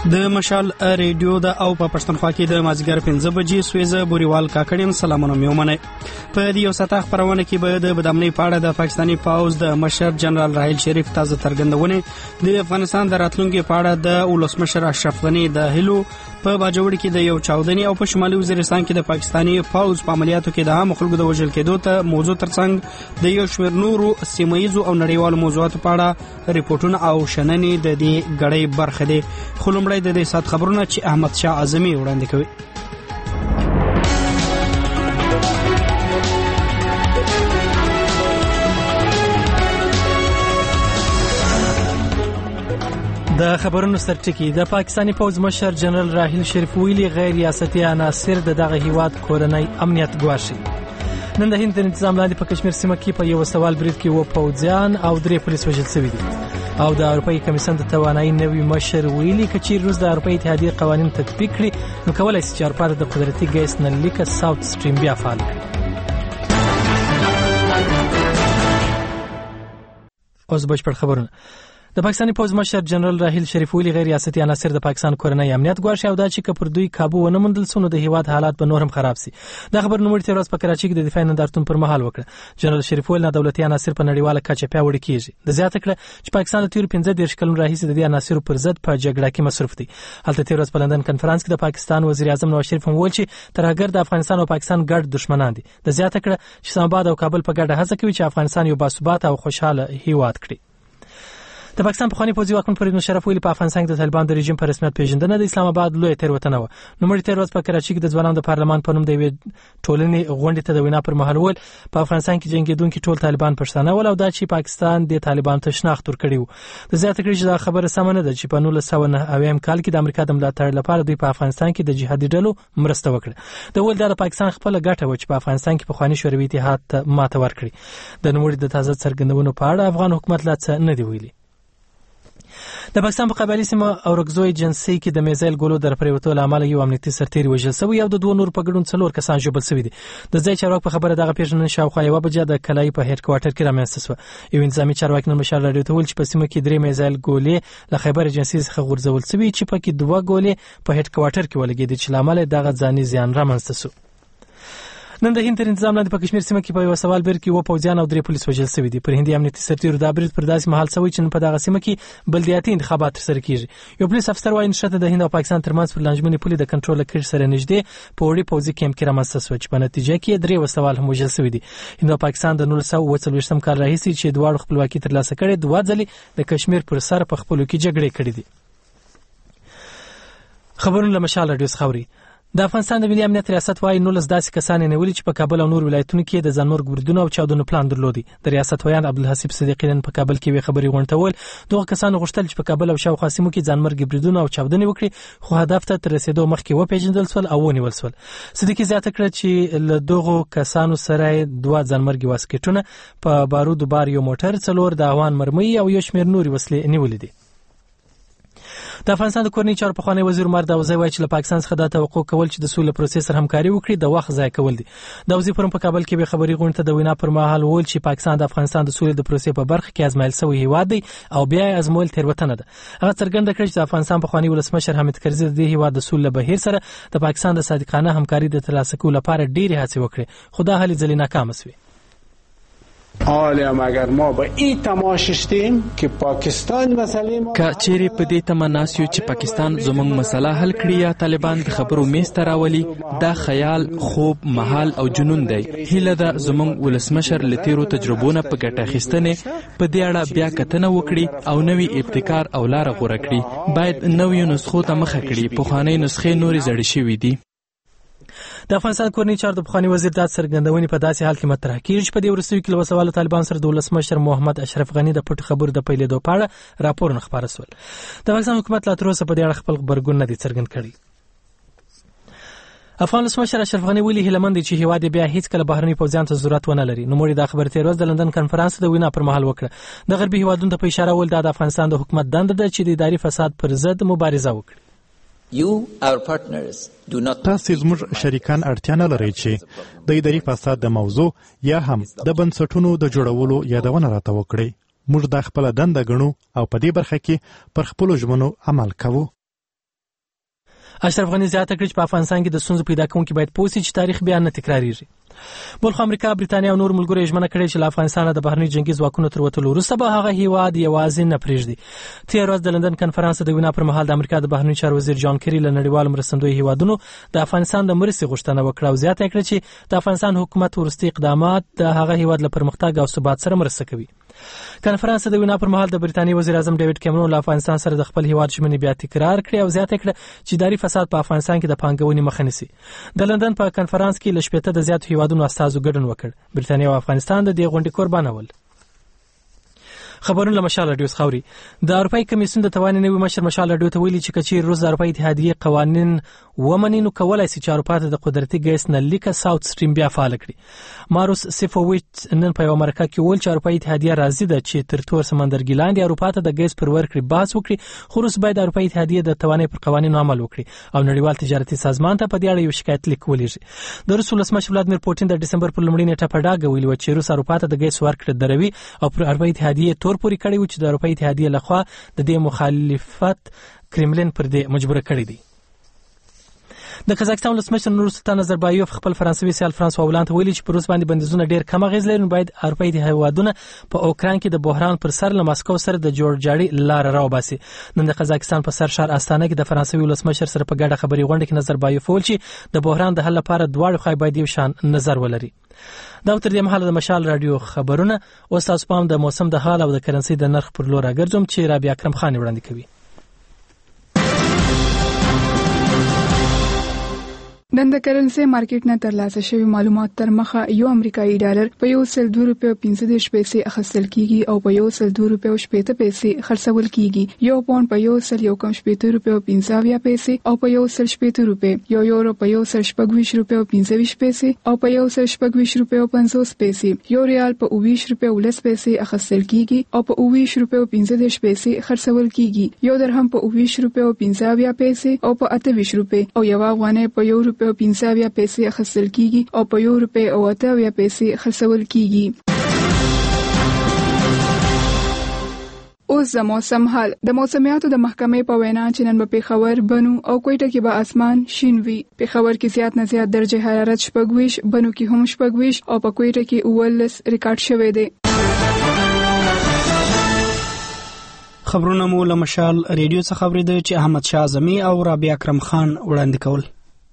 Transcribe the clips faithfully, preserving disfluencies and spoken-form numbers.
د مشال ریډیو د او په پښتونخوا کې د مازیګر پنځه بجې سویزه بوریوال کاکړین سلامونه مې ومنئ. په دې یو ساعته خپرونه کې به د بدامنۍ په اړه د پاکستاني پوځ د مشر جنرال راحیل شریف تازه څرګندونې، د افغانستان د راتلونکي په اړه د ولسمشر اشرف غني د هلو، په باجوړ کې د یو چاودنې او په شمالي وزیرستان کې د پاکستاني پوځ په عملیاتو کې د عام خلکو د وژل کېدو ته موضوع ترڅنګ د یو شمېر نورو سیمه‌ییزو او نړیوالو موضوعاتو په اړه ریپورتونه او شننې د دې غړې برخه دي. خو لومړی د دې سات خبرونه چې احمد شاه اعظمي وړاندې کوي. د خبرونو سرټکی. د پاکستاني پوځ مشر جنرال راحیل شریف ویلي غیر ریاستي عناصر د دغه هیواد کورنۍ امنیت ګواښي. نن د هند د نظام لاندې په کشمیر سیمه کې په یو سوال برید کې و پوځیان او درې پولیس وژل شوي دي. او د اروپایي کمیسیون د توانایي نوي مشر ویلي کچې روس د اروپایي اتحادیې قوانین تطبیق کړي نو کولای شي چې اروپا د قدرتي ګیس نه لیکه ساوث سټریم بیا فعال کړي. اوس بشپړ خبرونه. د پاکستاني پوځ مشر جنرال راحیل شریف ویلي غیر ریاستي عناصر د پاکستان کورنۍ امنیت ګواښي او دا چې کپر دوی کابو ونه موندل سونه د هیواد حالات به نور هم خراب شي. دا خبر نوموړي تیر ورځ په کراچۍ کې د دفاع نندارتون پر مهال وکړه. جنرال شریف ویل نه دولتي عناصر په نړیواله کچه پیاوړي کیږي. د زیاته کړه چې پاکستان د تیر پنځه دېرش کلونو راهیسې د دې عناصرو پر ضد په جګړه کې مصروف دی. هلته تیر ورځ په لندن کنفرانس کې د پاکستان وزیر اعظم نواز شریف هم ویل چې ترهګر د افغانستان او پاکستان ګډ دشمنان دي. د زیاته کړه چې اسلام آباد او کابل په ګډه هڅه کوي چې افغانستان یو باثباته او خوشاله هیواد کړي. د پاکستان پخوانی پوځي واکمن فرید مشرف ویلي په افغانستان کې د طالبان د رژیم په رسمیت پیژندنه د اسلام آباد لوی تیروتنه و. نوموړي تیر ورځ په کراچۍ کې د ځوانانو د پارلمان په نوم د یوې ټولنې غونډې ته د وینا پر مهال وویل په افغانستان کې جنګېدونکي ټول طالبان پښتانه ول او دا چې پاکستان د طالبان ته شناخت ورکړی و. د زیاته کړي چې دا خبره سمه نه ده چې په نولس سوه نهه اویا کال کې د امریکا د ملاتړ لپاره دوی په افغانستان کې د جهادي ډلو مرسته وکړه. د ول د پاکستان خپل ګټه و چې په افغانستان کې پخوانی شوروي اتحاد ته ماته ورکړي. د نوموړي د تازه څرګندونو په اړه افغان حکومت لا څه نه دی ویلي. د پاکستان په قبایلی سیمه اورګزوی جنسي کې د میزایل ګولو در پریوتو له امله یو امنیتي سرتیری وژل شوی او د دوه نور په ګډون څلور کسان ژوبل شوي دي. د ځای چارواکو په خبره دغه پیښه نن شاوخوا یوه بجه د کلای په هډ کوارټر کې رامنځته شوه. یو انتظامي چارواکي نن مشال راډیو ته ویل چې په سیمه کې درې میزایل ګولې له خیبر جنسي څخه غورځول شوي چې پکې دوه ګولې په هډ کوارټر کې ولګېدې چې له امله دغه ځاني زیان رامنځته شو. نن د هند نظام لاندې په کشمیر سیمه کې په یو سوال برید کې و پوځیان او درې پولیس وژل شوي دي. پر هندي امنیتي سرتیرو دا برید پر داسې مهال شوی چې په دغه سیمه کې بلدیاتي انتخابات ترسره کیږي. یو پولیس افسر وايي نشته د هند او پاکستان ترمنځ پر لانجمنې پولې د کنټرول کړ سره نږدې په وړي پوځي کیمپ کې رامنځته شو چې په نتیجه کې درې وسوال هم وژل شوي دي. هند او پاکستان د نولس سوه اووه څلوېښتم کال راهیسې چې دواړو خپلواکي ترلاسه کړې دوه ځلې د کشمیر پر سر په خپلو کې جګړې کړې دي. خبرونه له مشال راډیو څخه اوري. د افغانستان د ملي امنیت ریاست وايي نولس داسې کسان یې نیولي چې په کابل او نور ولایتونو کې د ځانمرګ بریدونو او چاودنو پلان درلودي. د ریاست ویان عبدالحسیب صدیقی نن په کابل کې وی خبري غونډه ویل دغه کسانو غوښتل چې په کابل او شاوخوا سیمو کې ځانمرګ بریدونو او چاودنې وکړي خو هدف ته تر رسیدو مخکې وپېژندل شول او ونیول شول. صدیقی زیاته کړه چې له دغه کسانو سره دوه ځانمرګ واسکټونه په بارودو بار یو موټر څلور د اوان مرمۍ او یو شمېر نورې وسلې نیولې دي. د افغانستان د کورنۍ چارو پخوانی وزیر عمر داوزی وایي چې له پاکستان څخه دا توقع کول چې د سولې پروسې سره همکاري وکړي د وخت ضایع کول دي. داوزی پرون په کابل کې به خبري غونډه د وینا پر مهال وویل چې پاکستان د افغانستان د سولې د پروسې په برخه کې ازمایل شوی هیواد دی او بیا یې ازمویل تېروتنه ده. هغه څرګنده کړه چې د افغانستان پخوانی ولسمشر حامد کرزي د دې هیواد د سولې بهیر سره د پاکستان د صادقانه همکاري د ترلاسه کولو لپاره ډېرې هڅې وکړې خو دا هلې ځلې ناکامه شوې. عالم اگر ما به این تماش شدیم که پاکستان مسئله ما که چیرې په دې تمناس یو چې پاکستان زموږ مسله حل کړي یا طالبان د خبرو میز ته راولي دا خیال خوب محال او جنون دی. هیله ده زموږ ولسمشر له تیرو تجربو نه په ګټه اخیستنې په دې اړه بیا کتنه وکړي او نوی ابتکار او لاره غوره کړي. باید نویو نسخو ته مخه کړي. پخوانۍ نسخې نورې زړې شوي دي. د افغانستان کورنۍ چارو د پخوانی وزیر د څرګندونې په داسې حال کې مطرح کیږي چې په دې وروستیو کې له وسوالو طالبان سره د ولسمشر محمد اشرف غني د پټ خبرو د پیلېدو په اړه راپورونه خپاره شول. د افغانستان حکومت لا تر اوسه په دې اړه خپل غبرګون نه دی څرګند کړی. افغان ولسمشر اشرف غني ویلي هیله مند چې هیواد بیا هیڅ کله بهرني پوځیانو ته ضرورت ونه لري. نوموړي دا خبره تیر ورځ د لندن کنفرانس د وینا پر مهال وکړه. د غربي هیوادونو ته په اشاره ول د افغانستان د حکومت دنده ده چې د اداري فساد پر ضد مبارزه وکړي. You, our partners, do not... تاسو زموږ شریکان اړتیا نه لرئ چې د اداري فساد د موضوع یا هم د بنسټونو د جوړولو یادونه راته وکړي. موږ د خپل دنده ګڼو او په دې برخه کې پر خپل ژمنو عمل کوو. اشرف غنی زیاته کړ چې په افغانستان کې د ستونزو پیدا کوونکي باید پوه شي چې تاریخ بیا نه تکراریږي. بلخ امریکا، بریتانیا او نور ملګرو ژمنه کړې چې له افغانستان د بهرني جنگي ځواکونو تر وتلو وروسته به هغه هیواد یوازې نه پرېږدي. تېره ورځ د لندن کنفرانس د وینا پر مهال د امریکا د بهرني چارو وزیر جان کری له نړیوالو مرستندویو هیوادونو د افغانستان د مرستې غوښتنه وکړه او زیاته کړه چې د افغانستان حکومت وروستي اقدامات د هغه هیواد له پرمختګ او ثبات سره مرسته کوي. کنفرانس د وینا پر مهال د بریتانیا وزیر اعظم ډیوډ کیمرون له افغانستان سره د خپل هیواد ژمنې بیا تکرار کړې او زیاته کړه چې اداري فساد په افغانستان کې د پانګونې مخه نیسي. د لندن په کنفرانس کې له شپږ د زیاتو هیوادونو استازو ګډون وکړ. بریتانیا او افغانستان د دې غونډې قربانه ول. خبرونه له مشال رادیو خوري. د اروپای کمیسیون د توان نوي مشر مشال رادیو ته ویلي چې کچیر روس د اروپای اتحادیه قوانین ومني نو کولای شي چې اروپا ته د قدرتي ګیس نه لیکه ساوث سټریم بیا فعال کړي. ماروس سیفوویچ نن په یو مرکه کې ویل چې اروپای اتحادیه راضي ده چې تر تور سمندرګي لاندې اروپا ته د ګیس پر ورکړې بحث وکړي، خو روس باید اروپای اتحادیه د توانې پر قوانینو عمل وکړي او نړیوال تجارتي سازمان ته په دې اړه یو شکایت لیک ولېږي. د روس ولسمشر ولادیمیر پوټین د ډسمبر پر لومړۍ نیټه په ډاګه ویلي و چې روس اروپا ته د ګیس ورکړه دروي او پر اروپای اتحادیه تور پوري کړی و چې د اروپای اتحادیه لخوا د دې مخالفت کرملین پر دې مجبور کړی دی. د قزاقستان ولسمشر نورسلطان نظربایوف خپل فرانسوي سیال فرانسوا هولاند ویلي چې پر روس باندې بندیزونه ډېر کم اغیز لري، باید اروپایي هیوادونه په اوکراین کې د بحران پر سر له ماسکو سره د جوړجاړي لار راوباسي. نن د قزاقستان په سر شهر استانه کې د فرانسوي ولسمشر سره په ګډه خبري غونډه کې نظربایوف ویل چې د بحران د حل لپاره دواړو خواوې باید یو شان نظر ولري. دا تر دې مهاله د مشال رادیو خبرونه او تاسو پام د موسم د حال او د کرنسي د نرخ پر لور راګرځم چې رابعه اکرم خان وړاندې کوي. نن د کرنسي مارکیټ نه ترلاسه شوی معلومات تر مخه یو امریکایي ډالر په یو سل دوه روپیو پنځه دېرش پیسې اخیستل کیږي او په یو سل دوه روپیو شپېته پیسې خرڅول کیږي. یو پاونډ په یو سل یو کم شپېته روپیو پنځه اویا پیسې او په یو سل شپېته روپیې، یو یورو په یو سل شپږ ویشت روپیو پنځه ویشت پیسې او په یو سل شپږ ویشت روپیو پنځوس پیسې، یو ریال په اوه ویشت روپیو لس پیسې اخیستل کیږي او په اوه ویشت روپیو پنځه دېرش پیسې خرڅول کیږي. یو درهم په اوه ویشت روپیو پنځه اویا پیسې او په اته ویشت روپیې او یو افغانۍ په یو روپیو پنځه اویا پیسې اخیستل کیږي او په یو روپۍ او اته اویا پیسې خرڅول کیږي. اوس د موسم حال. د موسمیاتو د محکمې په وینا چې نن په پېښور، بنو او کوټه کې به اسمان شین وي. پېښور کې زیات نه زیات درجه حرارت شپږ ویشت، بنو کې هم شپږ ویشت او په کوټه کې اوولس ریکارډ شوی دی. خبرونه مو له مشال ریډیو څخه اورېده چې احمد شاه اعظمي او رابعه اکرم خان وړاندې کول.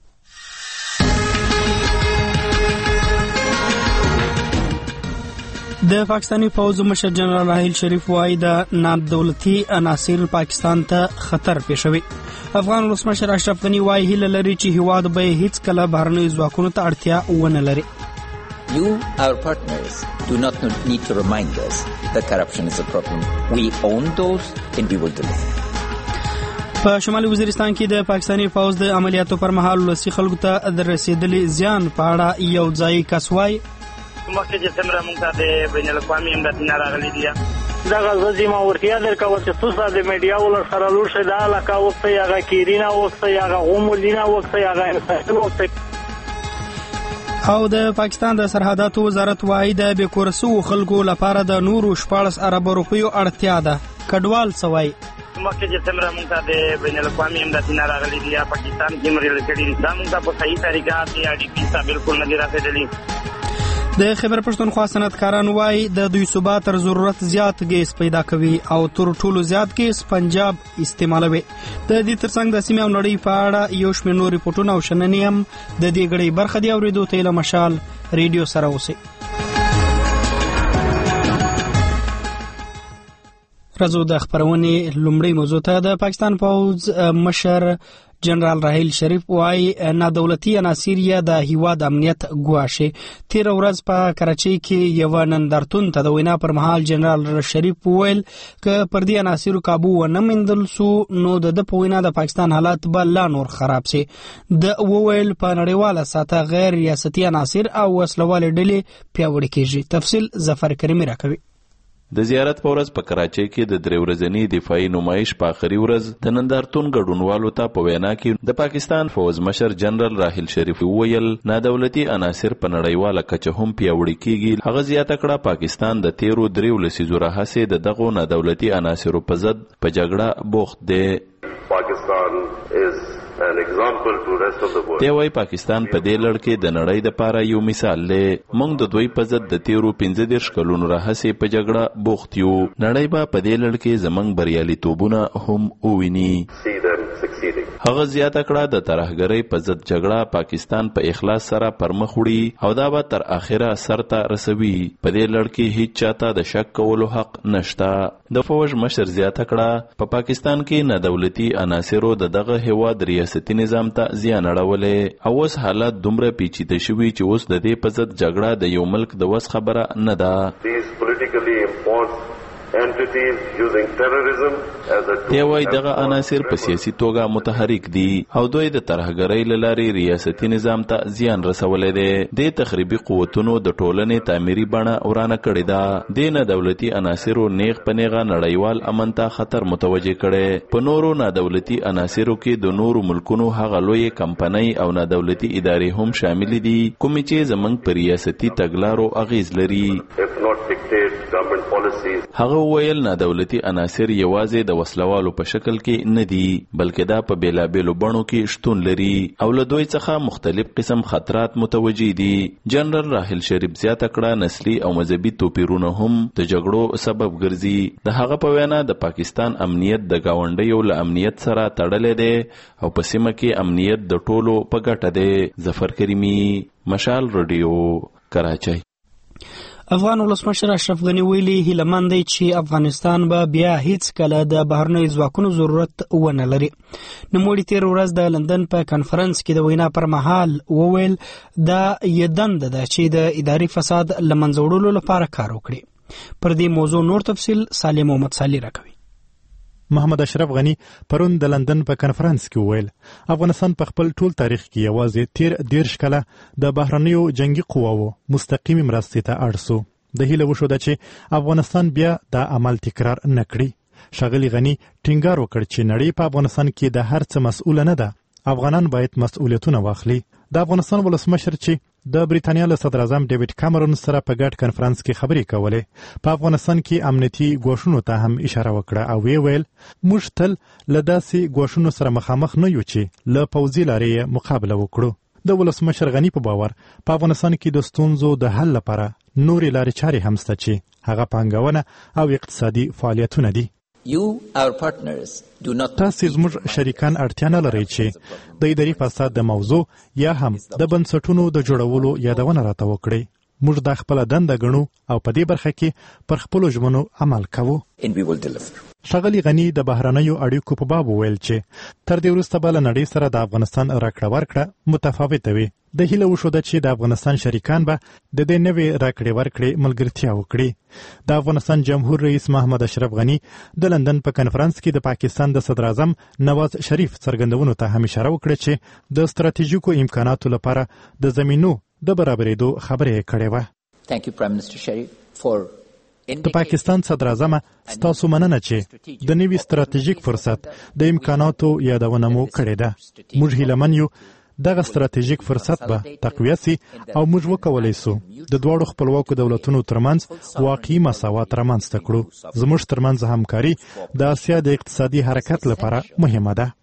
د پاکستاني پوځ مشر جنرال راحیل شریف وايي د نادولتي عناصر پاکستان ته خطر پېښوي. افغان ولسمشر اشرف غنی وايي هیله لري چې هیواد به هیڅ کله بهرنیو ځواکونو ته اړتیا ونه لري. You, our partners, do not need to remind us that corruption is a problem. We own those and we will deliver. په شمالي وزیرستان کې د پاکستاني پوځ د عملیاتو پر مهال ولسي خلکو ته د رسیدلي زیان په اړه یو ځای کس وايي مخکې چې څومره موږ ته د بین الاقوامي امدادونه راغلي دي دغه زه ذمه ورتیا درکوم چې تاسو د میډیا ول سره لور شي دا علاقه وخت یغه کیرینا وخت یغه غوملینا وخت یغه انسان وخت. او د پاکستان د سرحداتو وزارت وايي د بیکورسو خلکو لپاره د نورو شپاړس ارب روپیو اړتیا ده. کډوال سوای مخکې چې څومره موږ ته د بین الاقوامي امدادونه راغلي دي پاکستان کې مرل کړي دي دا موږ ته په صحیح طریقه دی اړ پی ته بالکل نه دی راتللی. د خیبر پښتونخوا صنعتکاران وايي د دوی صوبا تر ضرورت زیات ګیس پیدا کوي او تر ټولو زیات ګیس پنجاب استعمالوي. د دې ترڅنګ د سیمې او نړۍ په اړه یو شمېر نور ریپورتونه او شننې هم د دې غړي برخه دی. اورېدو ته له مشال ریډیو سره اوسئ. راځو د خبرونې لومړی موضوع ته. د پاکستان پوځ مشر جنرال راحیل شریف وايي نادولتي عناصر یې د هیواد امنیت ګواښي. تیر ورځ په کراچۍ کې یو نندارتون ته د وینا پر مهال جنرال شریف وویل ک پر دې عناصر قابو ونه موندل سو نو د په وینا د پاکستان حالات به لا نور خراب شي. د وویل په نړیواله سطح غیر ریاستي عناصر او وسلوال ډلې پیاوړي کیږي. تفصیل ظفر کریمی راکوي. د زیارت په ورځ په کراچۍ کې د درې ورځني دفاعي نمایش په آخري ورځ د نندارتون ګډونوالو ته په وینا کې د پاکستان فوز مشر جنرال راحیل شریف وویل نادولتي عناصر په نړیواله کچه هم پیاوړي کیږي. هغه زیاته کړه پاکستان د تیرو درې لسیزو راهیسې د دغو نادولتي عناصرو په ضد په جګړه بوخت دی. Pakistan is دی وای پاکستان په دې لړ کې د نړۍ د پاره یو مثال دی. موږ د دوی په ضد د تیرو پنځه دېرش کلونو راهیسې په جګړه بوخت یو. نړۍ به په دې لړ کې زموږ بریالیتوبونه هم وویني. هغه زیاته کړه د ترهګرۍ په ضد جګړه پاکستان په اخلاص سره پرمخ وړي او دا به تر اخره سر ته رسوي. په دې لړ کې هیڅ چاته د شک کولو حق نشته. د فوج مشر زیاته کړه په پاکستان کې نه دولتي عناصرو د دغه هیواد ریاستي نظام ته زیان اړولې او اوس حالات دومره پیچیده شوي چې اوس د دې په ضد جګړه د یو ملک د وس خبره نه ده. دی وای دغه عناصر په سیاسي توګه متحرک دي او دوی د ترهګرۍ له لارې ریاستي نظام ته زیان رسولی دی. د تخریبي قوتونو د ټولنې تعمیري بڼه ورانه کړې ده. د نه دولتي عناصرو نیغ په نیغه نړیوال امن ته خطر متوجه کړي. په نورو نه دولتي عناصرو کې د نورو ملکونو هغه لوی کمپنۍ او نه دولتي ادارې هم شامل دي کومې چې زمونږ په ریاستي تګلارو اغیز لري. هغه ویل نه دولتي عناصر یوازې د وسلوالو په شکل کې نه دي بلکې دا په بیلابیلو بڼو کې شتون لري او له دوی څخه مختلف قسم خطرات متوجي دي. جنرال راحیل شریف زیاته کړه نسلي او مذهبي توپیرونه هم د جګړو سبب ګرځي. د هغه په وینا د پاکستان امنیت د گاونډیو له امنیت سره تړلې دی او په سیمه کې امنیت د ټولو په ګټه دی. ظفر کریمی، مشال رادیو، کراچۍ. افغان ولسمشر اشرف غنی ویلي هیله مند دی چې افغانستان به بیا هیڅ کله د بهرنیو ځواکونو ضرورت ونه لري. نوموړي تیر ورځ د لندن په کانفرنس کې د وینا پر مهال وویل دا یې دنده ده چې د اداري فساد له منځه وړلو لپاره کار وکړي. پر دې موضوع نور تفصیل سالم محمد صالح راکوي. محمد اشرف غنی پرون د لندن په کانفرنس کې وویل افغانستان په خپل ټول تاریخ کې یوازې تیر دیرش کله د بهرنیو جنگي قواو مستقیمي مرستې ته اړ سو. د هیله وشوده چې افغانستان بیا دا عمل تکرار نه کړي. ښاغلي غنی ټینګار وکړ چې نړۍ په افغانستان کې د هر څه مسؤله نه ده. افغانان باید مسؤلیتونه واخلي. د افغانستان ولسمشر چې د بریتانیا له صدر اعظم ډیوډ کامرون سره په ګډ کانفرنس کې خبرې کولې په افغانستان کې امنیتي ګواښونو ته هم اشاره وکړه او وی ویل موږ تل له داسې ګواښونو سره مخامخ نه یو چې له پوځي لارې مقابله وکړو. د ولسمشر غنی په باور په افغانستان کې د ستونزو د حل لپاره نورې لارې چارې هم شته چې هغه پانګونه او اقتصادي فعالیتونه دي. You, our partners, do not... تاسې زموږ شریکان اړتیا نه لرئ چې د اداري فساد د موضوع یا هم د بنسټونو د جوړولو یادونه راته وکړئ. موږ دا خپله دنده ګڼو او په دې برخه کې پر خپلو ژمنو عمل کوو. ښاغلي غني د بهرنیو اړیکو په باب وویل چې تر دې وروسته به له نړۍ سره د افغانستان راکړه ورکړه متفاوته وي. د هیله وشوده چې د افغانستان شریکان به د دې نوې راکړې ورکړې ملګرتیا وکړي. د افغانستان جمهور رئیس محمد اشرف غني د لندن په کانفرنس کې د پاکستان د صدر اعظم نواز شریف څرګندونو ته هم اشاره وکړه چې د ستراتیژیکو امکاناتو لپاره د زمینو د برابرېدو خبرې یې کړې وه. Thank you, Prime Minister Sharif, for د پاکستان صدر اعظم ستاسو مننه چې د نوي ستراتیژیک فرصت د امکاناتو یادونه مو کړې ده. موږ هیلهمن یو دغه ستراتیژیک فرصت به تقویه سي او موږ وکولای سو د دواړو خپلواکو دولتونو ترمنځ واقعي مساوات رامنځته کړو. زموږ ترمنځ همکاري د اسیا د اقتصادي حرکت لپاره مهمه ده.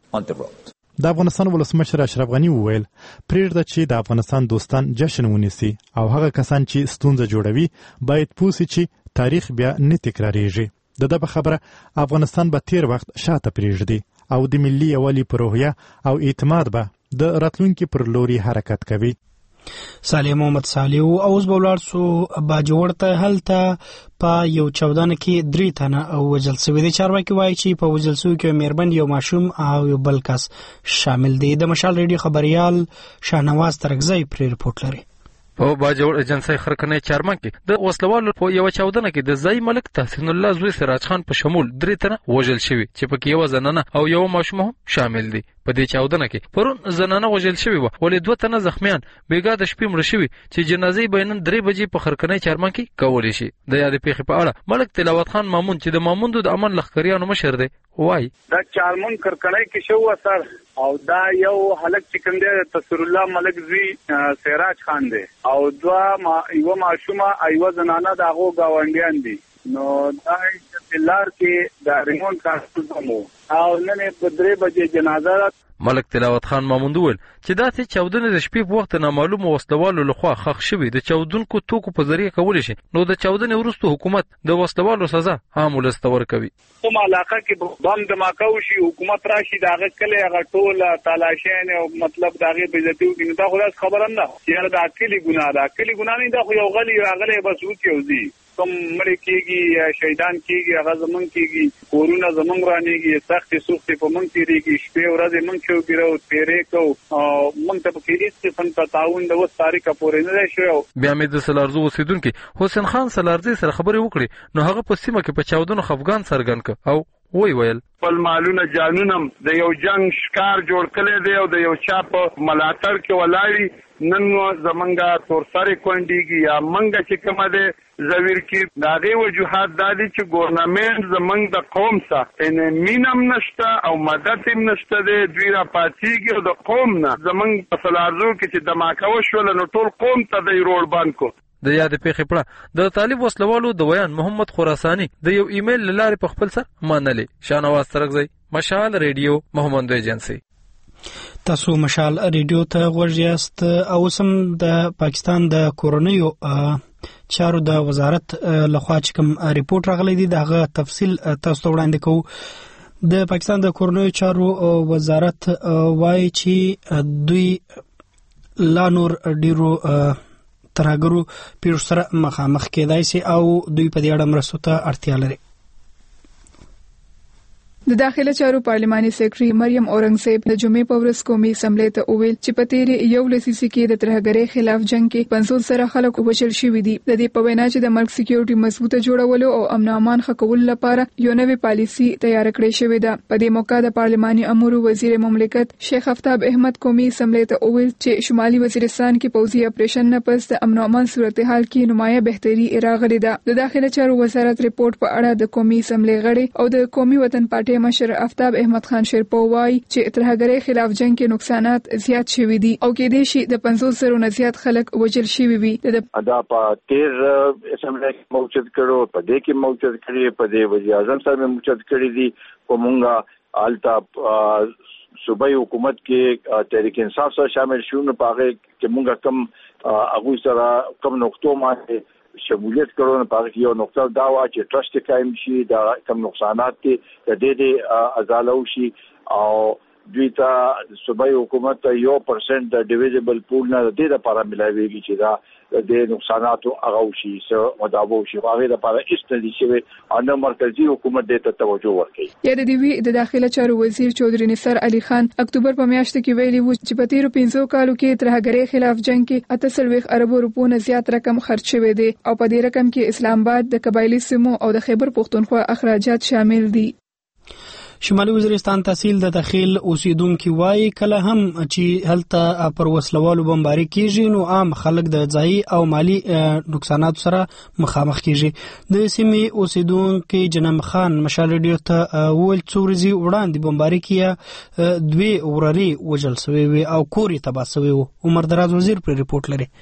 د افغانستان ولسمشر اشرف غني وویل پرېږده چې د افغانستان دوستان جشن ونیسي او هغه کسان چې ستونزه جوړوي باید پوه سي چې تاریخ بیا نه تکراریږي. د ده په خبره افغانستان به تیر وخت شاته پرېږدي او د ملي یووالي په روحیه او اعتماد به د راتلونکي پر لوري حرکت کوي. صالح محمد صالح او اوس به ولاړ سو باجوړ ته هلته په یو چاودنه کې درې تنه او وژل شوي دي. چارواکي وایي چې په وژل شوي کې مېرمن یو ماشوم او یو بل کس شامل دي. د مشال ریډیو خبريال شاهنواز ترکزی پرې رپورټ لري. په باجوړ ایجنسی خرکنې چارمن کې د وسلوالو په یو چاودنه کې د ځای ملک تحسین الله زوی سراج خان په شمول درې تنه وژل شوي چې پکې یو زنانه او یو ماشوم هم شامل دي. په دې چاودنه کې پرون زنانه وژل شوي وه ولې دوه تنه زخمیان بیګا د شپې مړه شوي چې جنازې به نن درې بجې په خرکنۍ چارمن کې کولی شي. د یادې پیښې په اړه ملک تلاوت خان مامون چې د ماموندو د امن لښکریانو مشر دی وایي دا چارمن خرکنۍ کې شو سر او دا یو هلک چې کوم دی تصویر الله ملک زوی سراج خان دی او دوه ما یو ماشومه ایو زنانه د هغو ګاونډیان دي. نو دا چې لار کې د ریمون کارتو مو او نن په درې بجې جنازه ملک تلاوت خان ماموند وویل چې داسې چاودنې د شپې په وخت نامعلومو وسلوالو لخوا ښخ شوي د چاودونکو توکو په ذریعه کولی شي، نو د چاودنې وروسته حکومت د وسلوالو سزا عام ولس ته ورکوي. کومه علاقه کې بم دماکه وشي، حکومت راشي د هغه کلی هغه ټوله تالاشین او مطلب د هغې بېزتي وکړي، نو دا خو داسې خبره نه ده چې یاره دا کلي ګناه ده. کلي ګناه نه، دا خو یو غلی راغلی بس وکړي او ځي. کوم مړی کېږي، شهیدان کېږي، هغه زمونږ کېږي، کورونه زمونږ رانېږي، سختې سوختې په مونږ تېرېږي، شپې ورځې مونږ چوکې رو تېرې کوو او مونږ ته پکې هېڅ قسم ته تعاون د اوس تاریخه پورې نه دی شوی. بیا مې د سلارزو اوسېدونکي حسین خان سلارزي سره خبرې وکړې، نو هغه په سیمه کې په چاودنو خفګان څرګند کړ او وی ویل خپل مالونه جانونم د یو جنگ شکار جوړ کړی دی او د یو چا په ملاتړ کې ولاړي. نن زمونږه تورسرې کونډېږي یا منګه چې کومه دی زویر کې د هغې وجوهات دا دي چې ګورنمنټ زمونږ د قوم سره مینه هم نشته او مدد هم نشته دی. دوی را پاڅېږي او د قوم نه زمونږ په سلارزو کې چې دماکه وشوله نو ټول قوم ته دی روډ بند کو. د یادې پیښې پړه د طالب وسلوالو د ویان محمد خراساني د یو ایمیل له لارې په خپل سر منلې. شاهنواز ترکزی، مشال ریډیو، محمد ایجنسي. تاسو مشال ریډیو ته غوږ یاست او سم د پاکستان د کورنیو چارو د وزارت لخوا چې کوم ریپورت راغلی دی دغه تفصیل تاسو ته وړاندې کوو. د پاکستان د کورنیو چارو وزارت وایي چې دوی لا نور ډیرو ترهګرو پیښو سره مخامخ کېدای شي او دوی په دې اړه مرستو ته اړتیا لري. د داخله چارو پارلماني سیکرټري مریم اورنګزیب د جمعې په ورځ قومي اسمبلی ته وویل چې په تیرې یو لسیزه کې د ترهګرۍ خلاف جنگ کې پنځوس زره خلک وژل شوي دي. د دې په وینا چې د ملک سکیورټي مضبوطه جوړولو او امن امان ښه کولو لپاره یو نوې پالیسي تیار کړې شوې ده. په دې موقع د پارلماني امورو وزیر مملکت شیخ افتاب احمد قومي اسمبلی ته وویل چې شمالي وزیرستان کې پوځي اپریشن نه پس د امن امان صورتحال کې نمایه بهتري راغلې ده. د داخله چارو وزارت ریپورت په اړه د قومي اسمبلی غړي او د قومي وطن پارټي مشر افتاب احمد خان شیرپو وايي چې ترهګرۍ خلاف جنگ کې نقصانات زیات شوي دي او کې دې شي د پنځوس زره نه زیات خلک وژل شوي وي. دا په تیر اسمبلی کې موجود کړو، په دې کې موجود کړی، په دې وزیر اعظم صاحب موجود کړی دي. کومه التا صوبایي حکومت کې تحریک انصاف سره شامل شو، نو په هغه کې موږ کم هغوی سره کم نقطو باندې شمولیت کړو. نه پاره کې یو نقطه دا وا چې ټرست قائم شي، دا کم نقصانات دي د دې ازاله شي او دوی ته صوبایي حکومت ته یو پرسنټ د ډیویزبل پول نه د دې لپاره ملایويږي چې دا د نقصاناتو هغه شي سو مداوو شي هغه لپاره استدی شوی ان مرکزی حکومت دې ته توجه ورکړي. یا د دې د داخله چارو وزیر چودري نصر علي خان اکتوبر په میاشت کې ویلي و چې په تیرو پنځو کالو کې ترهګرۍ خلاف جنگ کې اته سلويخ اربو روپو نه زیات رقم خرج شوی دی او په دې رقم کې اسلام آباد، د قبایلی سیمو او د خیبر پختونخوا اخراجات شامل دي. شمالي وزیرستان تحصیل د داخل اوسیدونکو وایي کله هم چې هلته پر وسلوالو بمباري کیږي نو عام خلک د ځای او مالی نقصانات سره مخامخ کیږي. د سیمې اوسیدونکو جنم خان مشال ریډیو ته ویل څورزي وړاندې بمباري کیه دوی وراري وجل سوي وي او کوري تباه سوي وو. عمر دراز وزیر پر ریپورت لري.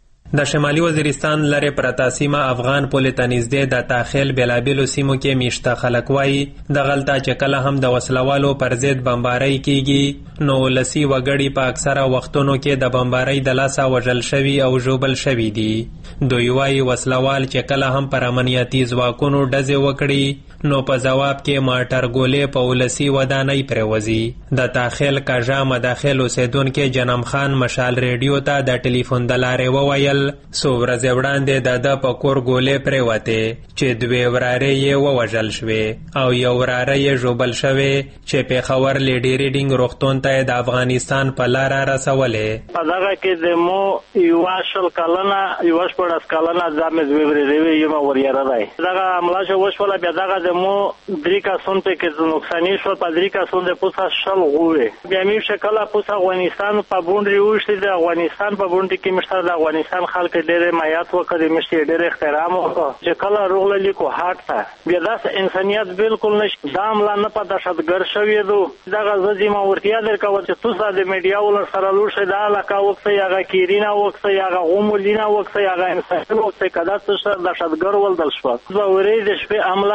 د شمالي وزیرستان لرې پرته سیمه افغان پولې ته نږدې د تاخیل بېلابېلو سیمو کې میشته خلک وایي د غلطه چې کله هم د وسلوالو پر ضد بمبارۍ کیږي نو ولسي وګړي په اکثره وختونو کې د بمبارۍ د لاسه وژل شوي او ژوبل شوي دي. دوی وایي وسلوال چې کله هم پر امنیتي ځواکونو ډزې وکړي نو په ځواب کې ماټر ګولې په ولسي ودانۍ پرېوځي. د تاخیل کاژا مداخل اوسیدونکي جنم خان مشال ریډیو ته د ټلیفون د لارې وویل څو ورځې وړاندې د ده په کور ګولې پرېوتې چې دوې ورارې یې ووژل شوې او یو وراره یې ژوبل شوې چې پېښور لیډي ریډینګ روغتون ته د افغانستان په لاره رسولې. په دغه کې د مو یوه شل کلنه یوه شپاړس کلنه دا مې دوې ورېرې یمه وریاره دی. دغه حمله چې وشوله بیا دغه د مو درې کسون پکې نقصاني شول، په درې کسون د پوسه شل غوې بیا مې شکله پوسه افغانستان په بونډري وشتې د افغانستان په بونډري کې مشته د افغانستان خلک ډېر مایات وکړي، مشته ډېر احترام وکړه چې کله روغله لیکو هاټ ته بیا داس انسانيت بالکل نشي. دا عمله نه په دهشتګر شوی دو دغه ځما ورتیا درکو چې تاسو د میډیا ول سره لور شه دا علاقه وخت یغه کیرینا وخت یغه غومولینا وخت یغه انسان وخت کدا تاسو دهشتګر ول دل شو زوري د شپې عمله په کړي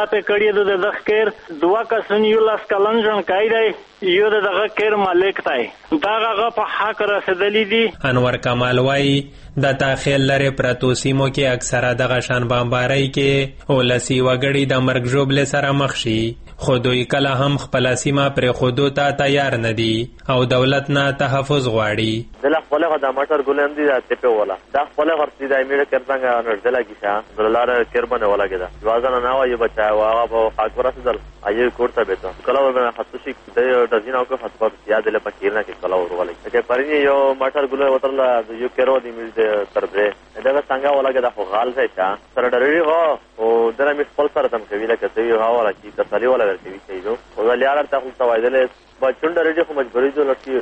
کړی د دغه دوه کسونه یو لاس کلن ژوند کوي دی یو دغه کیر مالک دی دا هغه په حق رسیدلی دي. انور کمال وایي د تاخیل لري پرتو سیمو کې اکثره دغه شان بمبارۍ کې ولسی وګړي د مرګ ژوبل سره مخ شي خو دوی کله هم خپل سیمه پر خودو ته تیار نه دي او دولت نه تحفظ غواړي. دله خپل غدا ماټر ګولم دي ته په ولا دا خپل غرتي د امیر کړنګ نړدل کیسه دلاره کېربنه ولا کېده وازنه نه وایي بچا واغه په حق ورسېدل ایو کوړه به ته کله به خصوصي د دزینو کو خاصه یاد له پکیر نه کې کله ورولې چې پرې یو ماټر ګول وترلا یو کېرو دی مل د تربه دا څنګه ولا کېده خو غال ځای تا سره ډېری هو او درا می خپل سره تم کوي لکه ته یو هوا راکی تسلی ولا ورکوي چې یو او لیار ته خو توایدل بچون ډېری خو مجبوري جو لټي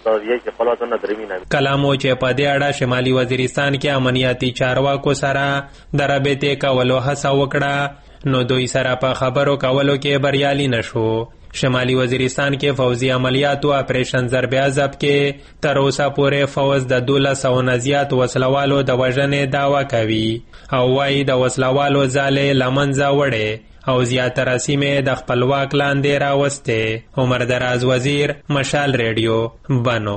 کلامو چې په دې اړه شمالي وزیرستان کې امنیتي چارواکو سره د رابطې کولو هڅه وکړه نو دوی سره په خبرو کولو کې بریالي نشو. شمالي وزیرستان کې فوزي عملیاتو اپریشن ضرب عذاب کې تر اوسه پورې فوز د دولس سوه نه زیات وسلوالو د وژنې دعوا کوي او وایي د وسلوالو ځالې له منځه وړې او زیاتره سیمې د خپلواک لاندې راوستې. عمر دراز وزیر مشال ریډیو بنو.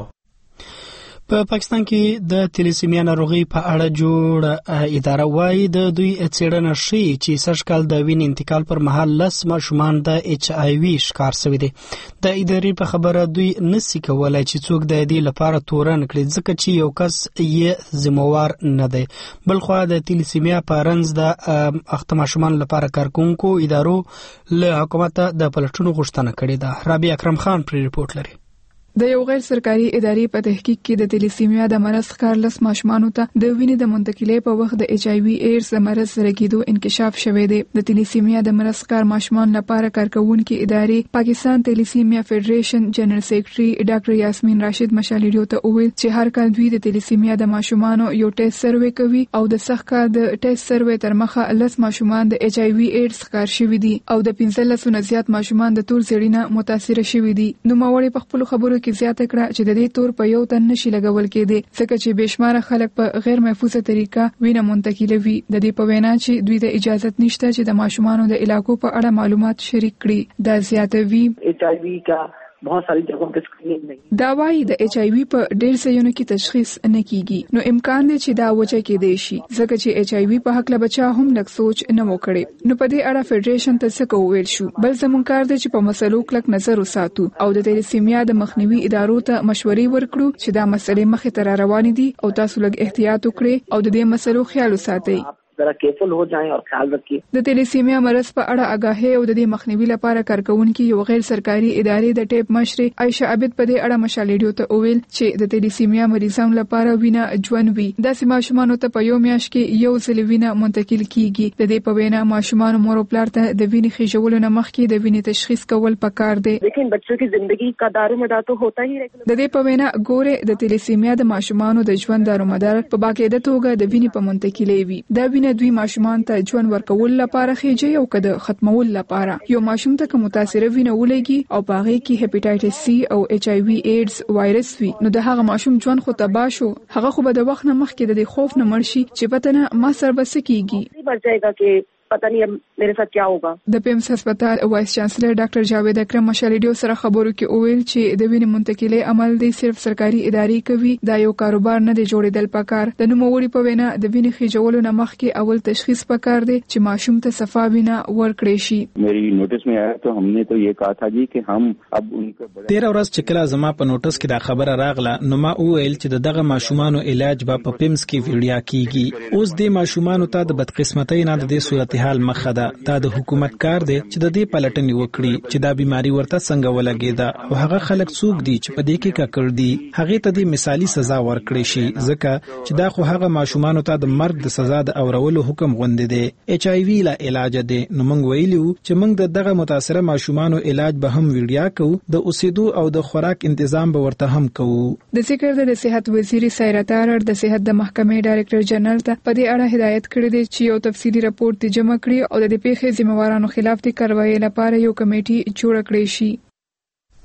په پاکستان کې د تلیسیمیا ناروغي په اړه جوړ اداره وایي د دوی څېړنه ښیي چې سږ کال د وینې انتقال پر مهال لس ماشومان د ایچ آی وي ښکار شوي دي. د ادارې په خبره دوی نسي کولای چې څوک د دې لپاره تورن کړي ځکه چې یو کس یې ذمہوار نه دی. بلخوا د تلیسیمیا په رنځ د اخته ماشومان لپاره کارکونکو ادارو له حکومت د پلټونو غوښتنه کړې ده. رابعه اکرم خان پر ریپورت لري. د یو غیر سرکاري ادارې په تحقیق کې د تلیسیمیا د مرض ښکار لس ماشومانو ته د وینې د منتقلۍ په وخت د ایچ آی وي ایډز د مرض سره کېدو انکشاف شوی دی. د تلیسیمیا د مرض ښکار ماشومان لپاره کارکونکي ادارې پاکستان تلیسیمیا فدریشن جنرال سیکریټري ډاکټر یاسمین راشد مشالیډیو ته وویل چې هر کال دوی د تلیسیمیا د ماشومانو یو ټیسټ سروې کوي او د سږ کال د ټیسټ سروې تر مخه لس ماشومان د ایچ آی وي ایډز ښکار شوي دي او د پنځلسو نه زیات ماشومان د تور زیړي متاثر شوي دي. نوموړي په خپل خبرو کې زیاته کړه چې د دې تور په یو تن نشي لګول کېدی ځکه چې بشمار خلک په غیر محفوظه طریقه وینه منتقلوي. د دې په وینا چې دوی د اجازه نشته چې د ماشومانو د علاقو په اړه معلومات شریک کړي. دا زیاتوي ایچ آی وی کا بہت ساری جگہوں پہ اسکریننگ نہیں دا وایي د ایچ آی وی په ډېر ځایونو کې تشخیص نه کیږي نو امکان دی چې دا وجه کېدای شي ځکه چې ایچ آی وی په حق له بچا هم لږ سوچ نه وکړي. نو په دې اړه فدریشن ته څه کوول شو بل زموږ کار دی چې په مسلو کلک نظر وساتو او د تلیسیمیا د مخنیوي ادارو ته مشورې ورکړو چې دا مسلې مخې ته روانې دي او تاسو لږ احتیاط وکړئ او د دې مسلو خیال وساتئ. ذرا کیرفل ہو جائیں اور خیال رکھیں. د تلیسیمیا مرض په اړه آگاهي او د دې مخنیوي لپاره کارکونکي یو غیر سرکاري ادارې د ټیپ مشر عائشہ عابد په دې اړه مشالیډیو ته وویل چې د تلیسیمیا مریضانو لپاره وینه ژوند وي. داسې ماشومان ته په یو میاشت کې یو ځل وینه منتقل کیږي. د دې په وینا ماشومان مور او پلار ته د وینې خېژولو نه مخکې د وینې تشخیص کول پکار دی. لیکن بچوں کی زندگی کا دارومدار تو ہوتا ہی رہتا. د دې په وینا ګوره د تلیسیمیا د ماشومان د ژوند دارومدار په باقاعده توګه د وینې په منتقلۍ وي. دا وینه دوی ماشومان ته ژوند ورکول لپاره خېږي او کده ختمول لپاره. یو ماشوم ته کوم متاثره وینه ولګي او باغې کې هپاتایټس سی او ایچ آی وی ایډز وایرس وي نو د هغه ماشوم ژوند خو تباه شو. هغه خو به د وخت نه مخکې د خوف نه مړ شي چې پته نه ما سر بس کیږي. مر جائے گا کہ پتہ نہیں اب میرے ساتھ کیا ہوگا. د پیمس هسپتال وایس چانسلر ډاکټر جاوید اکرم مشالیډیو سره خبرو کې وویل چې د وینې منتقلۍ عمل دی صرف سرکاري ادارې کوي. دا یو کاروبار نه دی جوړېدل پکار. د نوموړي په وینا د وینې خېژولو نه مخکې اول تشخیص پکار دی چې ماشوم ته صفا وینه ورکړي شي. میری نوټس میں آیا تو ہم نے تو یہ کہا تھا جی کہ ہم اب ان کو تیر ورځ چې کله زما په نوټس کې دا خبره راغله نو ما وویل چې دغه ماشومانو علاج به په پیمس کې ویډیا کیږي. اوس د ماشومانو ته د بدقسمتۍ نه د دې صورتحال مخه ده. دا د حکومت کار دی چې د دې پلټنې وکړي چې دا بیماری ورته څنګه ولګېده او هغه خلک څوک دي چې په دې کې ککړ دي هغه ته د مثالی سزا ورکړي شي ځکه چې دا خو هغه ماشومانو ته د مرګ د سزا د اورولو حکم غوندې دی. ایچ آی وی لا علاج دی نو موږ ویلو چې موږ د دغه متاثره ماشومانو علاج به هم ویډیا کوو د اوسېدو او د خوراک تنظیم به ورته هم کوو. د ذکر د صحت وزیر سایراتار د صحت د محکمې ډایریکټر جنرال ته په دې اړه هدایت کړې ده چې یو تفصیلی راپور جمع کړي او د پیښې ذمہوارانو خلاف د کاروایی لپاره یو کمیټي جوړ کړی شي.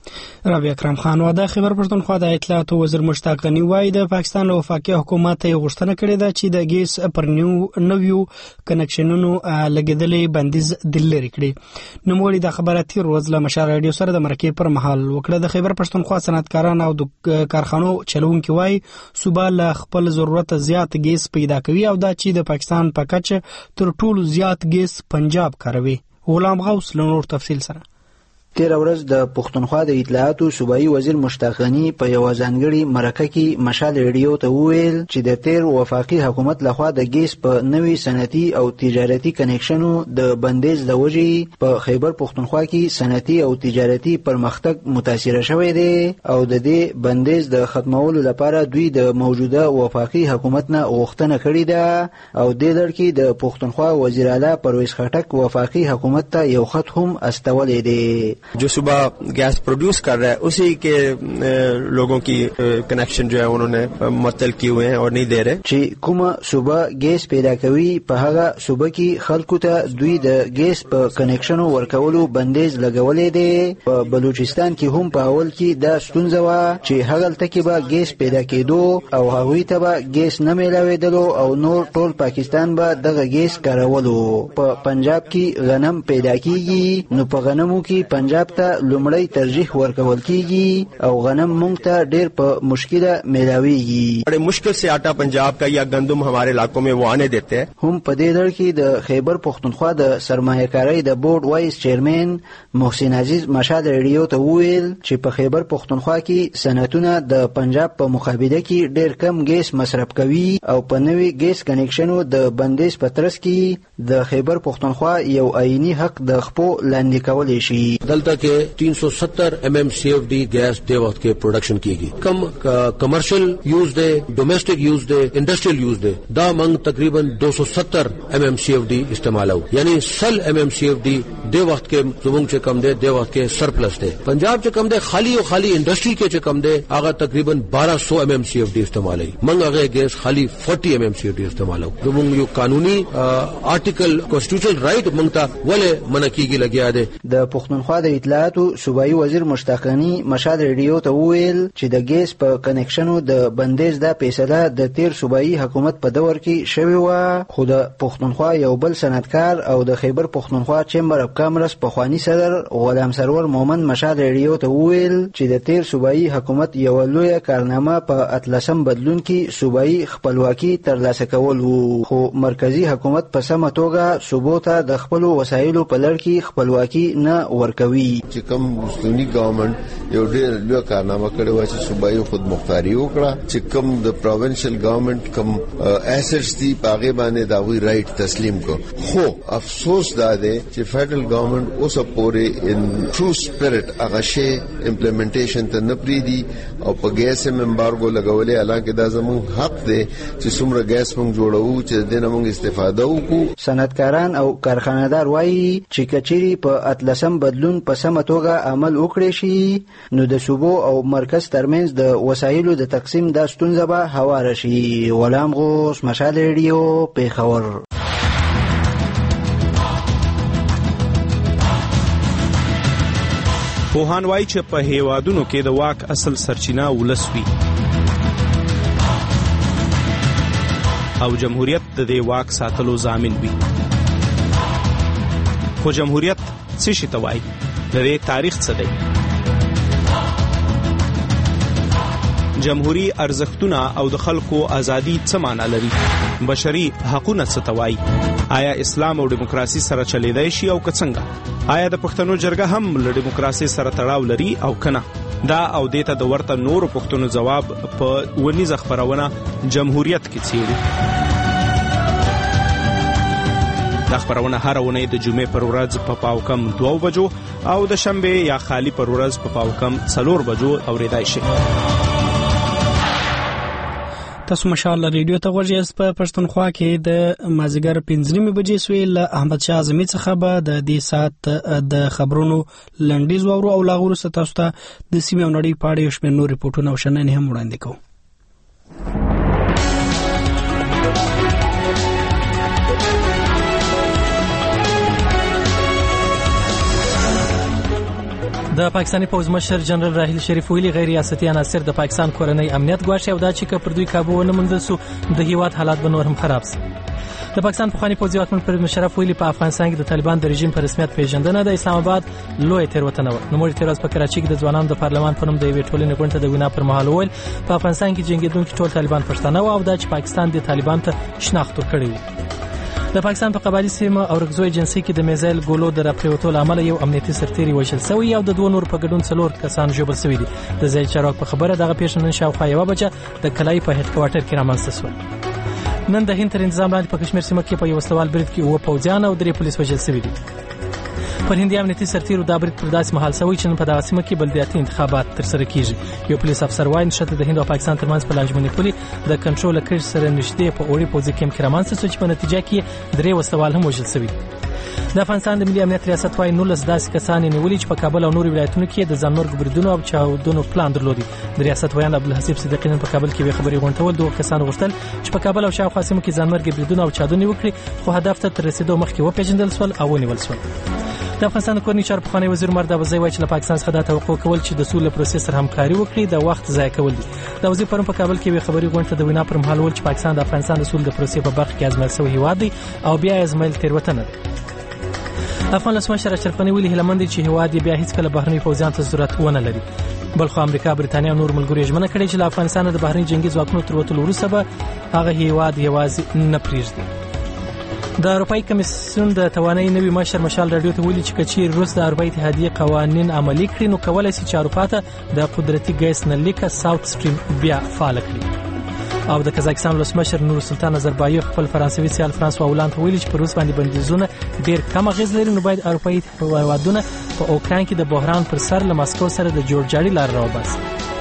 رابع اکرم خان و د خیبر پښتونخوا د اطلاعات وزیر مشتاق غنی وایي د پاکستان له وفاقي حکومت ته غوښتنه کړې ده چې د ګیس پر نیو نویو کنکشنونو لګیدلې بندیز دل لري کړي. نوموړي د خبري تیر ورځ له مشال رادیو سره د مرکې پر مهال وکړه. د خیبر پښتونخوا صنعتکاران او د کارخانو چلوونکي وایي صوبه له خپل ضرورت زیات ګیس پیدا کوي او دا چې د پاکستان په کچه تر ټولو زیات ګیس پنجاب کاروي. غلام غوث له نور تفصیل سره. تیر ورځ د پښتونخوا د اطلاعاتو صوبایي وزیر مشتاق غنی په یو ځانګړي مرکه کې مشال ریډیو ته وویل چې د تیر وفاقي حکومت لخوا د ګیس په نوي صنعتي او تجارتي کنکشنو د بندیز د وجې په خیبر پښتونخوا کې صنعتي او تجارتي پرمختګ متاثر شوی دی او د دې بندیز د ختمولو لپاره دوی د موجوده وفاقي حکومت نه غوښتنه کړې ده او د دې کې د پښتونخوا وزیر اعلی پرویز خټک وفاقي حکومت ته یو خط هم استولې دی. जो सुबह gas produce कर रहा है उसी के लोगों की कनेक्शन जो है उन्होंने मुअत्तल किए हुए हैं और नहीं दे रहे. چې کومه صوبه ګیس پیدا کوي په هغه صوبه کې خلکو ته دوی د ګیس په کنکشنو ورکولو بندیز لګولې دي. په بلوچستان کې هم په اول کې دا ستونزه و چې هغه تکي به ګیس پیدا کېدو او هغوی ته به ګیس نه میلاوېدلو او نور ټول پاکستان به دغه ګیس کارولو. په پنجاب کې غنم پیدا کیږي نو په غنمو کې پنجاب ته لومړی ترجیح ورکول کیږي او غنم مونږ ته ډېر په مشکله میلاویږي. بڑے مشکل سے آٹا پنجاب کا یا گندم ہمارے علاقوں میں وہ آنے دیتے ہیں. هم په دې ډول کې د خیبر پښتونخوا د سرمایه‌کارۍ د بورډ وایس چیرمن محسن عزیز مشال ریډیو ته وویل چې په خیبر پښتونخوا کې صنعتونه د پنجاب په مقابله کې ډېر کم ګیس مصرف کوي او په نوي ګیس کنکشنو د بندیز په ترڅ کې د خیبر پښتونخوا یو آئینی حق د خپو لاندې کولی شي. دلته کې तीन सौ सत्तर M M C F D gas दे वक्त के प्रोडक्शन कीगी. कम कमर्शियल यूज दे, डोमेस्टिक यूज दे, इंडस्ट्रियल यूज दे दा मंग तकरीबन दो सौ सत्तर M M C F D इस्तेमाल हो यानी सल M M C F D दे वक्त के जुमुंग चे कम दे दे वक्त के सरप्लस दे. पंजाब चे कम दे खाली और खाली इंडस्ट्री के चे कम दे आगा तकरीबन बारह सौ M M C F D इस्तेमाल है. मंग आगे गैस खाली forty M M C F D इस्तेमाल हो. जुमुंग यो कानूनी आर्टिकल कॉन्स्टिट्यूशनल राइट मंगता वले मना कीगी लगिया दे. د پښتونخوا د اطلاعاتو صوبایي وزیر مشتاق غنی مشال ریډیو ته وویل چې د ګیس په کنکشنو د بندیز د فیصله د تیر صوبایي حکومت په دور کې شوی و خو د پښتونخوا یو بل صنعتکار او د خیبر پښتونخوا چیمبر اف کامرس په خوانی صدر غلام سرور مومن مشال ریډیو ته وویل چې د تیر صوبایي حکومت یو لوی کارنامه په اتلسم بدلون کې صوبایي خپلواکي ترلاسه کول وو خو مرکزی حکومت په سمه توګه صوبو ته د خپل وسایلو په لړ کې خپلواکي نه ورکوي. چې کوم مستونی ګورنمنت یو ډېر لوی کارنامه کړې و چې صوبایي خود مختاري وکړه چې کوم د پروینشل ګورنمنت کوم اسټس دي پاغه باندې دا وی رائټ تسلیم کو. خو افسوس دا دی چې فیډرل ګورنمنت اوس پورې ان ټرو سپیرټ هغه شی امپلیمنټیشن ته نه پریدي او په ګیس امبارګو لګولې حالانکه دا زموږ حق دی چې څومره ګیس موږ جوړو چې دنه موږ استفاده وکړو. صنعتکاران او کارخانه‌دار وایي چې کچيري په اتلسم بدلون په سمه توګه عمل وکړي شي نو د صوبو او مرکز ترمنځ د وسایلو د تقسیم د ستونزه به هواره شي. غلام غوث مشال ریډیو پیښور. پوهان وایي چې په هیوادونو کې د واک اصل سرچینه ولس وي او جمهوریت د دې واک ساتلو ضامن وي. خو جمهوریت څه شي ته وایي؟ د دې تاریخ څه دی؟ جمهوری ارزښتونه او د خلکو ازادي څه معنا لري؟ بشري حقوقونه څه ته وایي؟ آیا اسلام او دیموکراسي سره چلیدای شي او که څنګه؟ آیا د پښتنو جرګه هم له دیموکراسي سره تړاو لري او کنه؟ دا او دیته د ورته نورو پښتنو جواب په ونیزه خبرونه جمهوریت کې څیړي. دا خبرونه هر ونې د جمعې پر ورځ په پاو کم دوه بجو او د شنبه یا خالی پر ورځ په پاو کم څلور بجو اوریدای شي. تاسو مشال ریډیو ته ورځئ. په پښتونخوا کې د مازیګر پنځه نیمې بجې سوی له احمد شاه اعظمي څخه به د دې سات د خبرونو لنډیز وورو او لاغورو ستاسو ته د سیمې او نړۍ په اړه یو شمېر نور ریپورتونه او شننې هم وړاندې کوو. د پاکستاني پوز مشر جنرال راحیل شریف ویلي غیر ریاستي عناصر د پاکستان کورنۍ امنیت ګواښي او دا چې که پر دوی کابو ونه موندل سو د هیواد حالات به نور هم خراب شي. د پاکستان پخوانی پوځي واکمن پرویز مشرف ویلي په افغانستان کې د طالبان د رژیم په رسمیت پیژندنه د اسلام آباد لوی تیروتنه و. نوموړي تیر ورځ په کراچۍ کې د ځوانانو د پارلمان په نوم د یوې ټولنې غونډې ته د وینا پر مهال وویل په افغانستان کې جنګېدونکي ټول طالبان پښتانه و او دا چې پاکستان د طالبان ته شناخت ورکړی و. د پاکستان په قبایلی سیمه او رګزوی جنسي کې د میزایل ګولو د راپریوتو لامل یو امنیتي سرتیری وژل شوی او د دوه نور په ګډون څلور کسان ژوبل شوي دي. د ځای چارواکو په خبره دغه پیښه نن شاوخوا یوه بجه د کلای په هډ کوارټر کې رامنځته شوه. نن د هند تر انتظام لاندې په کشمیر سیمه کې په یو وسلوال برید کې اووه پوځیان او درې پولیس وژل شوي دي. پر هندي امنیتي سرتیرو دا برید پر داسې مهال شوی چې نن په دغه سیمه کې بلدیاتي انتخابات ترسره کیږي. یو پولیس افسر وایي نښته د هند او پاکستان ترمنځ په لانجمنې پولې د کنټرول کړ سره نږدې په اوري پوځي کیمپ کې رامنځته شو چې په نتیجه کې درې وسلوال هم وژل شوي. د افغانستان د ملي امنیت ریاست وايي نولس داسې کسان نیولي چې په کابل او نورو ولایتونو کې د ځانمرګ بریدونو او چاودنو پلان درلودي. د ریاست ویان عبدالحسیب صدیقی نن په کابل کې وی خبري غونډول دوه کسان غوښتل چې په کابل او شاوخوا سیمو کې ځانمرګ بریدونو او چاودنې وکړي خو هدف ته تر رسیدو مخکې وپېژندل شول او ونیول شول. د افغانستان د کورنۍ چارو پخوانی وزیر عمر دابزی وایي چې له پاکستان څخه دا توقع کول چې د سولې پروسې سره همکاري وکړي د وخت ضایع کول دي. د وزیر پرون په کابل کې وی خبري غونډه د وینا پر مهال ویل چې پاکستان د افغانستان د سولې د پروسې په برخه کې ازمایل شوی هیواد دی او بیا ازمایل تیروتنه ده. افغان ولسمشر اشرف غني ویلي هیله مند چې هیواد بیا هیڅ کله بهرني پوځیان ته ضرورت ونه لري. بلخو امریکا برتانیا او نور ملګري ژمنه کړې چې له افغانستان د بهرني جنگي ځواکونو تر وتلو وروسته به هغه هیواد یوازې نه پرېږدي. د اروپאי کمیسیون د توانایي نوي مشر مشال رادیو ته ویلي چې کچیر روس د اروپאי اتحادیې قوانین عملي کړي نو کولای شي چې اروپا ته د قدرتي ګیس نلیکه ساوث سټریم بیا فعال کړي. او د قزاقستان ولسمشر نور سلطان نظربایف خپل فرانسوي سیال فرانسوا هولند ویلي چې پر روس باندې بندیزونه ډیر کم اغیز لري نو باید اروپאי هیوادونه په اوکران کې د بحران پر سر له ماسکو سره د جوړجاړي لار راوباسي.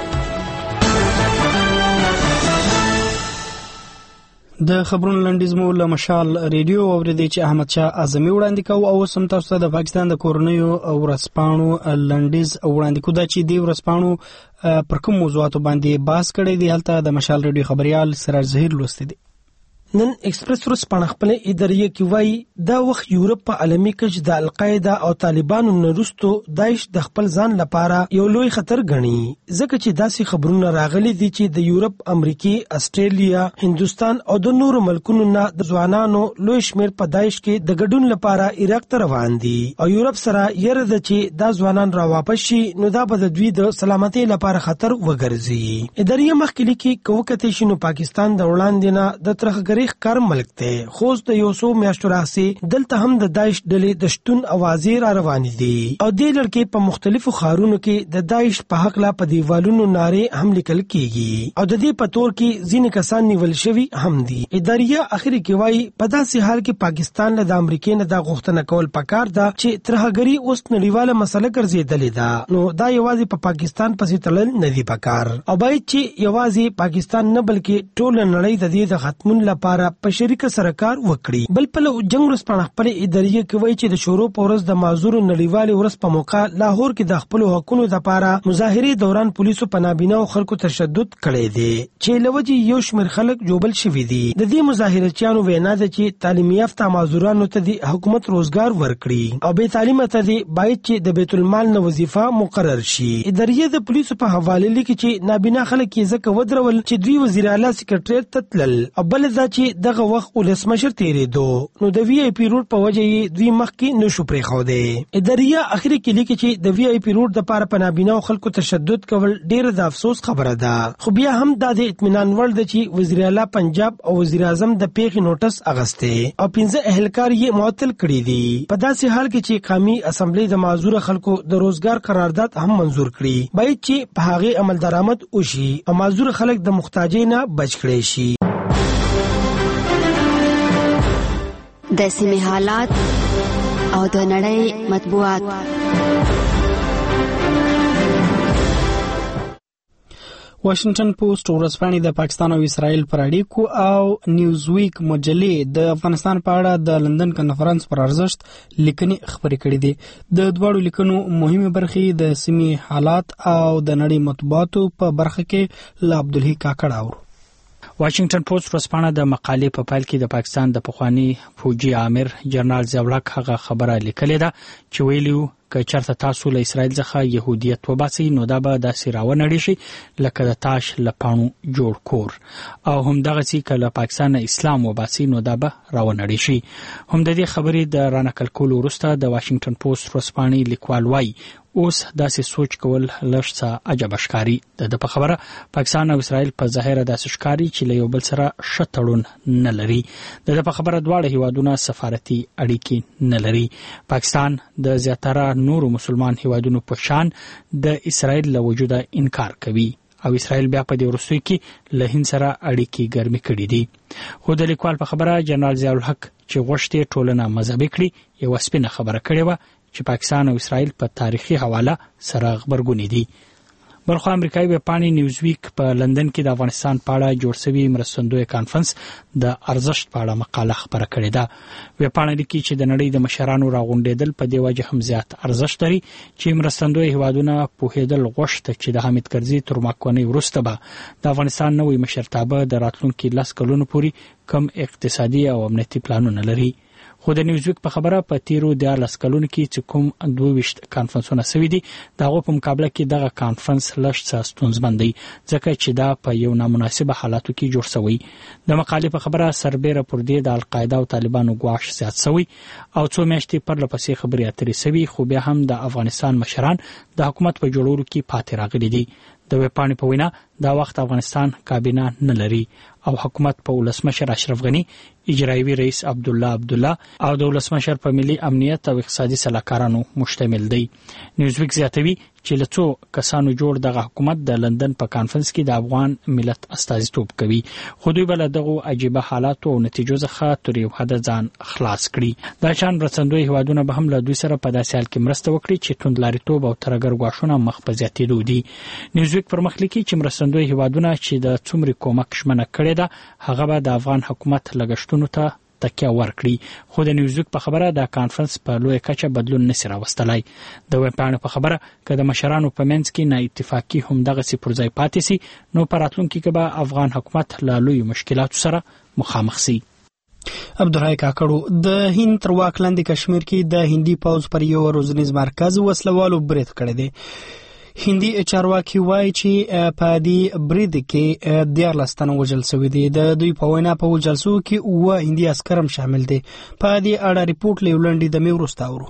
د خبرونو لنډیز مو له مشال ریډیو اوریدي چې احمد شاه اعظمي وړاندې کوي او سم تاسو د پاکستان د کورنیو ورسپانو لنډیز وړاندې کوي دا چې دی ورسپانو پر کوم موضوعاتو باندې باس کړي دي. هلته د مشال ریډیو خبريال سراج ظهیر لوستي دي. نن ایکسپریس روس په خپل ادارې کې وایي دا وخت یورپ په عالمي کچ د القاعده او طالبانو نورستو داعش د خپل ځان لپاره یو لوی خطر ګڼي ځکه چې داسې خبرونه راغلي دي چې د یورپ، امریکای، استرالیا، هندستان او د نورو ملکونو نه د ځوانانو لوی شمیر په داعش کې د ګډون لپاره عراق ته روان دي او یورپ سره یره د چې دا ځوانان را واپس شي نو دا به د دوی د سلامتۍ لپاره خطر وګرځي. ادارې مخکې لیکي کوکته شنو پاکستان د وړاندې نه د ترخګری کار ملک ته خوست د یو سو میاشتو راځي دلته هم د داعش ډلې د شتون اوازې را روانې دي او د لړکې په مختلفو خارونو کې د داعش په حق لا په دیوالونو نارې هم لیکل کیږي او د دې په تور کې ځینې کسان نیول شوي هم دي. ادارې اخري کې وایي په داسې حال کې پاکستان له امریکای نه د غوښتنه کول پکار ده چې ترهګری اوس نړیواله مسله ګرځېدلې ده نو دا یوازې په پاکستان پسې تړل نه دی پکار او باید چې یوازې پاکستان نه بلکې ټول نړۍ د دې د ختمون لپاره په شریک سره کار وکړي. بل په جنگ ورسپانه خپل ادارې کوي چې د شورو پورس د معذور نړیوال ورس په موقع لاهور کې د خپل حقوقو لپاره مظاهره دوران پولیسو په نابینا او خلکو تشدد کړی دی چې لوجي یو شمېر خلک جوبل شوي دي. د دې مظاهرچیانو وینا ده چې تعلیم یافته معذورانو ته د حکومت روزګار ورکړي او به تعلیم ته دی باید چې د بیت المال نه وظیفه مقرر شي. ادارې د پولیسو په حواله لیکي چې نابینا خلک یې ځکه ودرول چې دوی وزیر اعلی سکرټریټ ته تلل او بل دا چې دغه وخت ولسمشر تیرېدو نو د وی آی پی روډ په وجه یې دوی مخکې نشو پرېښودی. ادارې اخري کې لیکي چې د وی آی پی روډ دپاره په نابینا خلکو تشدد کول ډېره د افسوس خبره ده خو بیا هم دا د اطمینان وړ ده چې وزیر اعلی پنجاب او وزیر اعظم د پیښې نوټس اغستی او پنځه اهلکار یې معطل کړي دي. په داسې حال کې چې قومي اسمبلی د معذور خلکو د روزګار قرارداد هم منزور کړي باید چې په هغه عمل درآمد وشي او معذور خلک د محتاجۍ نه بچ کړي شي. د سیمې حالات او د نړۍ مطبوعات. واشنگټن پوسټ ورځپاڼې د پاکستان او اسرائیل پر اړیکو او نیوز ویک مجلې د افغانستان په اړه د لندن کنفرانس پر ارزښت لیکنې خبرې کړې دي. د دواړو لیکنو مهمه برخې د سیمې حالات او د نړۍ مطبوعاتو په برخه کې له عبدالحی کاکړ اورو. واشنگټن پوسټ ورځپاڼه د مقالې په پیل کې د پاکستان د پخوانی فوجي امیر جنرال ضیاء الحق هغه خبره لیکلې ده چې ویلیو که چرته تاسو له اسرائیل څخه يهودیت وباسي نو دا به داسې راونړي شي لکه د تاش له پاڼو جوړ کور او هم دغه چې کله پاکستان اسلام وباسي نو دا به راونړي شي. هم د دې خبرې د رانقل کولو وروسته د واشنگټن پوسټ ورځپاڼې لیکوال وایي اوس داسې سوچ کول لږ څه عجب ښکاري. د په خبره پاکستان او اسرائیل په ظاهره داسې ښکاري چې له یو بل سره ښه تړون نه لري. د په خبره دواړه هیوادونه سفارتي اړیکې نه لري. پاکستان د زیاتره نورو مسلمان هیوادونو په شان د اسرائیل له وجوده انکار کوي او اسرائیل بیا په دې وروستیو کې له هند سره اړیکې ګرمې کړې دي. خو د لیکوال په خبره جنرال ضیاء الحق چې غوښتي ټولنه مذهبي کړي یو سپینه خبره کړې و چې پاکستان او اسرائیل په تاریخي حواله سره خبرګونې دي. بلخو امریکایي ویبپاڼې نیوزویک په لندن کې د افغانستان په اړه جوړ شوی مرستندوی کانفرنس د ارزښت په اړه مقاله خبره کړې ده. ویبپاڼه لیکي چې د نړۍ د مشرانو راغونډېدل په دې وجه هم زیات ارزښت لري چې مرستندوی هیوادونه پوهېدل غوښته چې د حامد کرزي تر واکمنۍ وروسته به د افغانستان نوی مشرتابه د راتلونکي لس کلونو پورې کم اقتصادي او امنیتي پلانونه لري. خو د نیوزویک په خبره په تیرو دیارلس کلونو کې چې کوم دوه ویشت کانفرنسونه سوي دي دغه په مقابله کې دغه کانفرنس لږ څه ستونزمن دی ځکه چې دا په یو نامناسبه حالاتو کې جوړ شوی. د مقالې په خبره سربېره پر دې د القاعده او طالبانو ګواښ زیات شوی او څو میاشتې پر لپسې خبرې اترې شوي خو بیا هم د افغانستان مشران د حکومت په جوړولو کې پاتې راغلي دي. د ویبپاڼې په وینا دا وخت افغانستان کابینه نه لري او حکومت په ولسمشر اشرف غنی، اجرایوي رئیس عبدالله عبدالله او د ولسمشر په ملي امنیت او اقتصادي سلاکارانو مشتمل دی. نیوزویک زیاتوي چې له څو کسانو جوړ دغه حکومت د لندن په کانفرنس کې د افغان ملت استازیتوب کوي خو دوی بل دغه عجیبه حالات او نتیجو څخه تر یو حد ځان خلاص کړي. دا شان مرستندوی هیوادونه به هم له دوی سره په داسې حال کې مرسته وکړي چې توندلاریتوب او ترګر غواښونه مخ په زیاتېدو دي. نیوزویک پر مخ لیکي چې مرستندوی هیوادونه چې د څومره کومک شمنه کړې ده هغه به د افغان حکومت لګښتونو ته تکیه ورکړي خو د نیوزویک په خبره د کانفرنس په لوی کچه بدلون نشي راوستلای. د ویبپاڼې په خبره که د مشرانو په منځ کې نه اتفاقی هم دغه سي پر ځای پاتې سي نو په راتلونکي کې به افغان حکومت له لوی مشکلاتو سره مخامخ سي. عبدالحی کاکړو د هند تر واک لاندې کشمیر کې د هندي پوځ پر یو روزنیز مرکز وسلوالو برید کړی دی. هندي چارواکي وایي چې په دې برید کې دیارلس تنه وژل شوي دي. د دوی په وینا په وژل شوو کې اووه هندي عسکر هم شامل دي. په دې اړه ریپورټ له لنډې دمې وروسته اورو.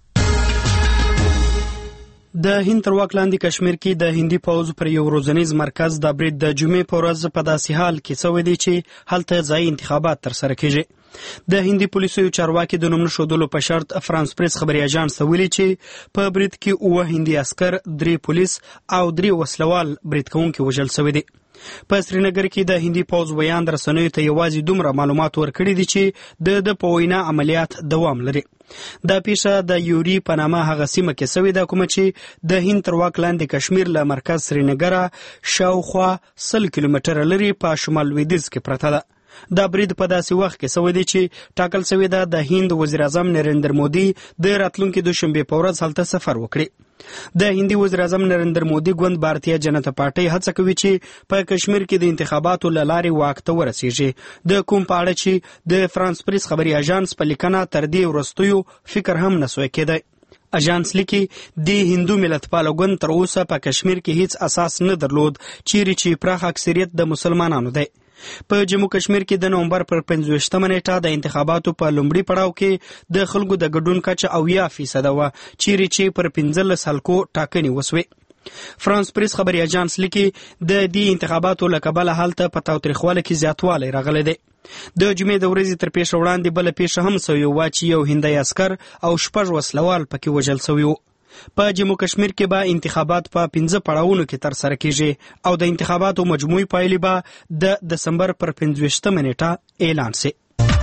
د هند تر واک لاندې کشمیر کې د هندي پوځ پر یو روزنیز مرکز د برید د جمعې په ورځ په داسې حال کې شوی دی چې هلته ځایي انتخابات ترسره کیږي. د هندي پولیسو چارواکي د نوم نښودلو په شرط فرانس پریس خبري اژانس ته ویلي چې په برید کې اووه هندي عسکر، درې پولیس او درې وسلوال برید کوونکي وژل شوي دي. په سرینګر کې د هندي پوځ بیان د رسنیو ته یوازې دومره معلومات ورکړي دي چې د د په وینا عملیات دوام لري. دا پیښه د یوري په نامه هغه سیمه کې شوې ده کومه چې د هند تر واک لاندې کشمیر له مرکز سرینګر شاوخوا سل کیلومتره لري په شمال لویدیځ کې پرته ده. دا برید په داسې وخت کې شوی دی چې ټاکل شوی ده د هند وزیر اعظم نریندر مودي د راتلونکي دوشنبه په ورځ هلته سفر وکړي. د هندي وزیر اعظم نریندر مودي ګوند بھارتیه جنتا پارټي هڅه کوي چې په کشمیر کې د انتخاباتو له لارې واک ته ورسیږي. د کوم په اړه چې د فرانس پریس خبري اژانس په لیکنه تر دې وروستیو فکر هم نسوي کېدی. اژانس لیکي د هندو ملتپاله ګوند تر اوسه په کشمیر کې هیڅ اساس نه درلود چیرې چې پراخ اکثریت د مسلمانانو دی. په جمهور کشمیر کې د نومبر پر پنځویشتمه نیټه د انتخاباتو په لومړي پړاو کې د خلکو د ګډون کچه اویا فیصد وه چیرې چې پر پنځلس حلقو ټاکنې وسوې. فرانس پریس خبري اژانس لیکي د دې انتخاباتو له کبله هلته په تاوتریخواله کې زیاتوالی راغلی دی. د جمعې د ورځې تر پیښه وړاندې بله پیښه هم سوې وه چې یو هندی عسکر او شپږ وسلوال پکې وژل سوي وو. په جمهور کشمیر کې به انتخابات په پنځه پړاوونو کې ترسره کیږي او د انتخاباتو مجموعي پایلې به د دسمبر پر پنځویشتمه نیټه اعلان شي.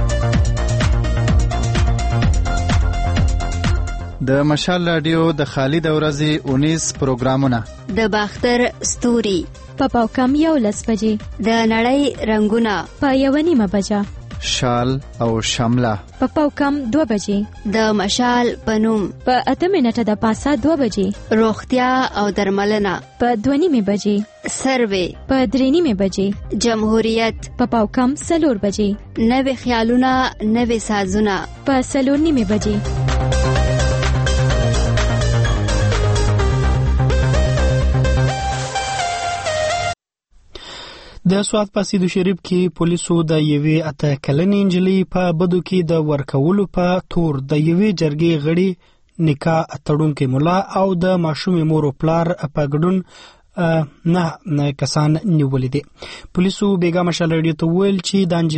د مشال رادیو د خالد ورځې اونیس پروګرامونه د باختر ستوري په پاوکم یو لس بجې د نړۍ رنگونه په یو نیمه بجه شال او شمله په پاوکم دوه بجې د مشال پنوم په اته منټه د پاسه دوه بجې روغتیا او درملنه په دوه نیمه بجې سروې په درې نیمه بجې جمهوریت په پاوکم څلور بجې نوې خیالونه نوې سازونه په څلور نیمه بجې د سوات په سیدو شریف کې پولیسو د یوې اته کلنې نجلۍ په بدو کې د ورکولو په تور د یوې جرګې غړي نکاح تړونکي مولا او د ماشومې مور او پلار په ګډون نه کسان نیولې دي. پولیسو بیګا مشال رادیو ته ویل چې د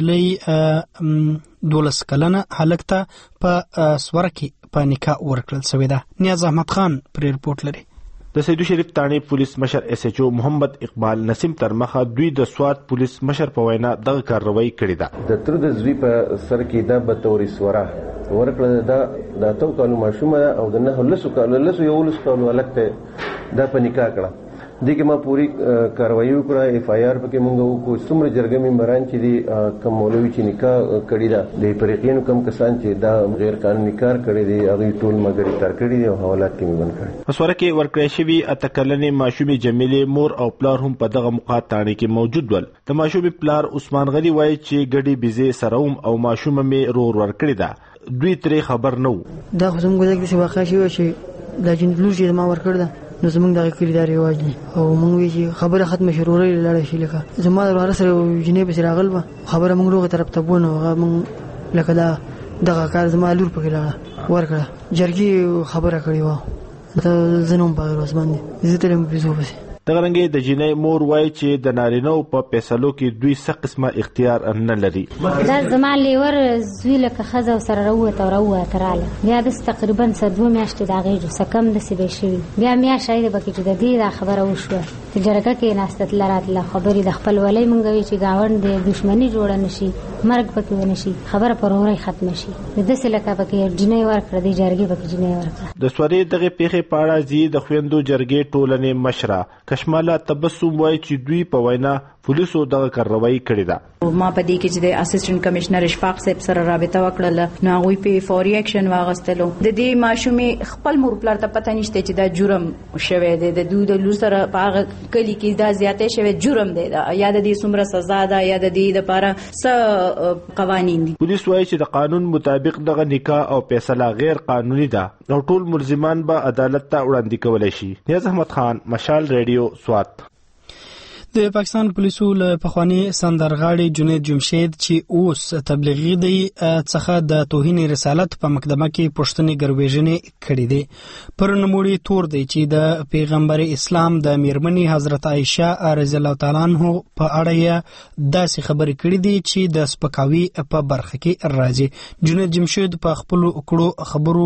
نجلۍ دولس کلنه هلک ته په سوره کې په نکاح ورکړل شوې ده. نیاز احمد خان پر ریپورت لري. د سیدو شریف تانې پولیس مشر ایس ایچ او محمد اقبال نسیم تر مخه دوی د سوات پولیس مشر په وینا دغه کاروایی کړې ده. د تر د زوی په سر کې د بتوري سوره ورکړه دا د تو کالو ماشومه او د نه لسو کالو لسو یو لسو کالو الکته د په نکاح کړه. دغه ما پوری کاروایی وکړه، اف آی آر پکې مونږ وکړو. څومره جرګه ممبران چې دي کوم مولوی چې نکاح کړی دا د فریقینو کم کسان چې دا غیر قانوني کار کړی دي هغه ټول مګری تر کړی دي او حوالات کې مبن کړی. پسوره کې ورکړی شوی اتکلنې ماشومې جمیلې مور او پلار هم په دغه مقاطعه کې موجود ول. د ماشومې پلار عثمان غنی وایي چې ګډي بيزي سروم او ماشومه مې رور ورکړی دا دوی ترې خبر نه وو. دا خو زموږ دغه څه واقع شوی چې د جنلو چې ما ورکړ دا نو زمونږ دغه کلی دا رواج دی او مونږ وی چې خبره ختمه شروع لړۍ شي. لکه زما د ورسره جنې به راغل و خبره مونږ لوغه طرف ته بونه هغه مونږ لکه دا دغه کار زما لور پکې لا ورکړه جرګي خبره کړې و ته زنوم په ورځ باندې زه تلم په زوبه. دغه رنګه د جنې مور وایي چې د نارینو په فیصلو کې دوی څه قسمه اختیار نه لري. دا زما لیور زوی لکه خزه سره راوته راوته تراله بیا د تقریبا سدو میاشتې دا غیږ سکم د سیبه شي بیا میا شاید بکې چې د دې خبره وشوه چې جرګه کې ناستت لراتله خبرې د خپل ولای مونږ چې گاوند د دښمنی جوړ نشي مرګ پکې ونشي خبره پروري ختم شي. د دې لکه بکې جنې ورکړه د جرګې بکې جنې ورکړه. د سوري دغه پیخه پاړه زی د خويندو جرګې ټولنې مشره کشماله تبسم وایي چې دوی په وینا پولیسو دغه کاروایی کړې ده. ما په دې کې چې د اسسټنټ کمشنر اشفاق صاحب سره رابطه وکړه نو هغه په فوري اکشن واغستلو. د دې ماشومې خپل مور پلار ته پته نشته چې دا جرم شوی دی د دوی د لور سره په کلی کې دا زیاتې شوی جرم دی یا د دې څومره سزا ده یا د دې لپاره څه قوانین دي. پولیس وایي چې د قانون مطابق دغه نکاح او فیصله غیر قانوني ده او ټول ملزمان به عدالت ته وړاندې کولای شي. نیاز احمد خان مشال ریډیو سوات. د پاکستان پولیسو له پخوانی سندرغاړي جنید جمشید چې اوس تبلیغي دی څخه د توهین رسالت په مقدمه کې پښتني ګرویژنې کړې دي. پر نموړي تور دی چې د پیغمبر اسلام د میرمنې حضرت عائشه رضی الله تعالی عنها په اړه داسې خبرې کړې دي چې د سپکاوي په برخه کې راځي. جنید جمشید په خپل کړو خبرو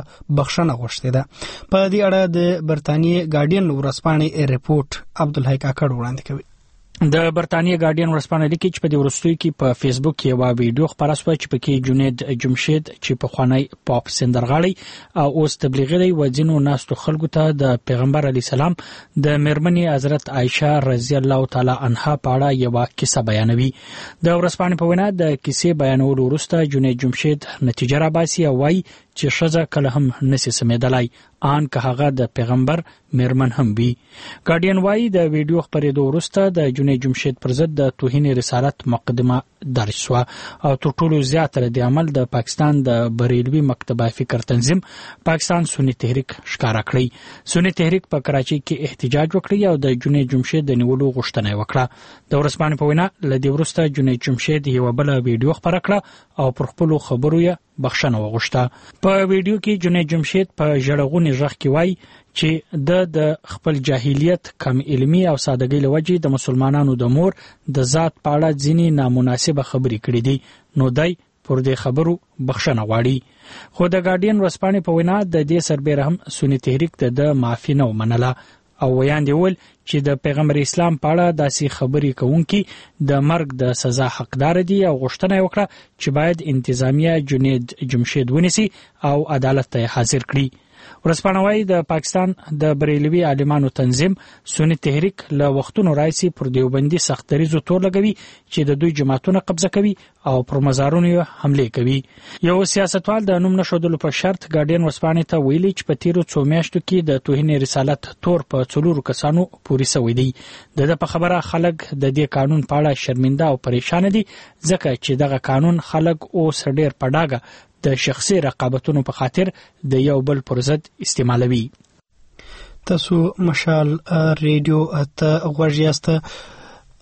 بخښنه غوښتې ده. په دې اړه د برتانیې ګارډین ورځپاڼې ریپورت عبدالحی کاکړ وړاندې کوي. د برتانیې ګارډین ورځپاڼه لیکي چې په دې وروستیو کې په فیسبوک کې یو ویډیو خپاره شوه چې پکې جنید جمشید چې په خوانی پاپ سندرغاړي او اوس تبلیغي دی وځینو ناستو خلکو ته د پیغمبر علی سلام د میرمنې حضرت عائشه رضی الله تعالی عنها په اړه یو کیسه بیانوي. د ورځپاڼې په وینا د کیسې بیانولو وروسته جنید جمشید نتیجه راباسي او وايي چې شزه کله هم نسی سمیدلای آن که هغه د پیغمبر میرمن هم وي. ګارډین وايي د ویډیو خبرېدو وروسته د جنید جمشید پر ضد د توهین رسالت مقدمه درج شوه او تر ټولو زیاتره د عمل د پاکستان د بریلوي مکتبه فکر تنظیم پاکستان سنی تحریک ښکارا کړی. سنی تحریک په کراچۍ کې احتجاج وکړی او د جنید جمشید د نیولو غوښتنه وکړه. د ورځپاڼې په وینا له دې وروسته جنید جمشید یو بل ویډیو خبره کړه او پر خپل خبرو یې بخښنه وغوښته. په ویډیو کې جنید جمشید په ژړغوني غږ کې وایي چې د د خپل جاهلیت کم علمي او سادهګۍ له وجې د مسلمانانو د مور د ذات په اړه ځینې نامناسبه خبرې کړې دي نو دی پر دې خبرو بخښنه غواړي. خو د ګارډین ورځپاڼې په وینا د دې سربېره هم سنی تحریک ته د معافي نه ومنله او ویاندې ول چې د پیغمبر اسلام په اړه داسې خبرې کوونکي د مرګ د سزا حقدار دي او غوښتنه یې وکړه چې باید انتظامیه جنید جمشید ونیسي او عدالت ته حاضر کړي. ورځپاڼه وايي د پاکستان د بریلوي عالمانو تنظیم سنی تحریک له وختونو راځي پر دیوبندي سختریزو تور لګوي چې د دوی جماعتونه قبضه کوي او پر مزارونو حمله کوي. یو سیاستوال د نوم نشودلو په شرط ګارډین ورځپاڼې ته ویلي چې په تیرو څو میاشتو کې د توهین رسالت تور په څلورو کسانو پورې شوی دی. د په خبره خلک د دې قانون په اړه شرمنده او پریشان دي ځکه چې دغه قانون خلک اوس ډېر پډاګه د شخصي رقابتونو په خاطر د یو بل پر ضد استعمالوي. تاسو مشال ریډیو ته غوږ یاست.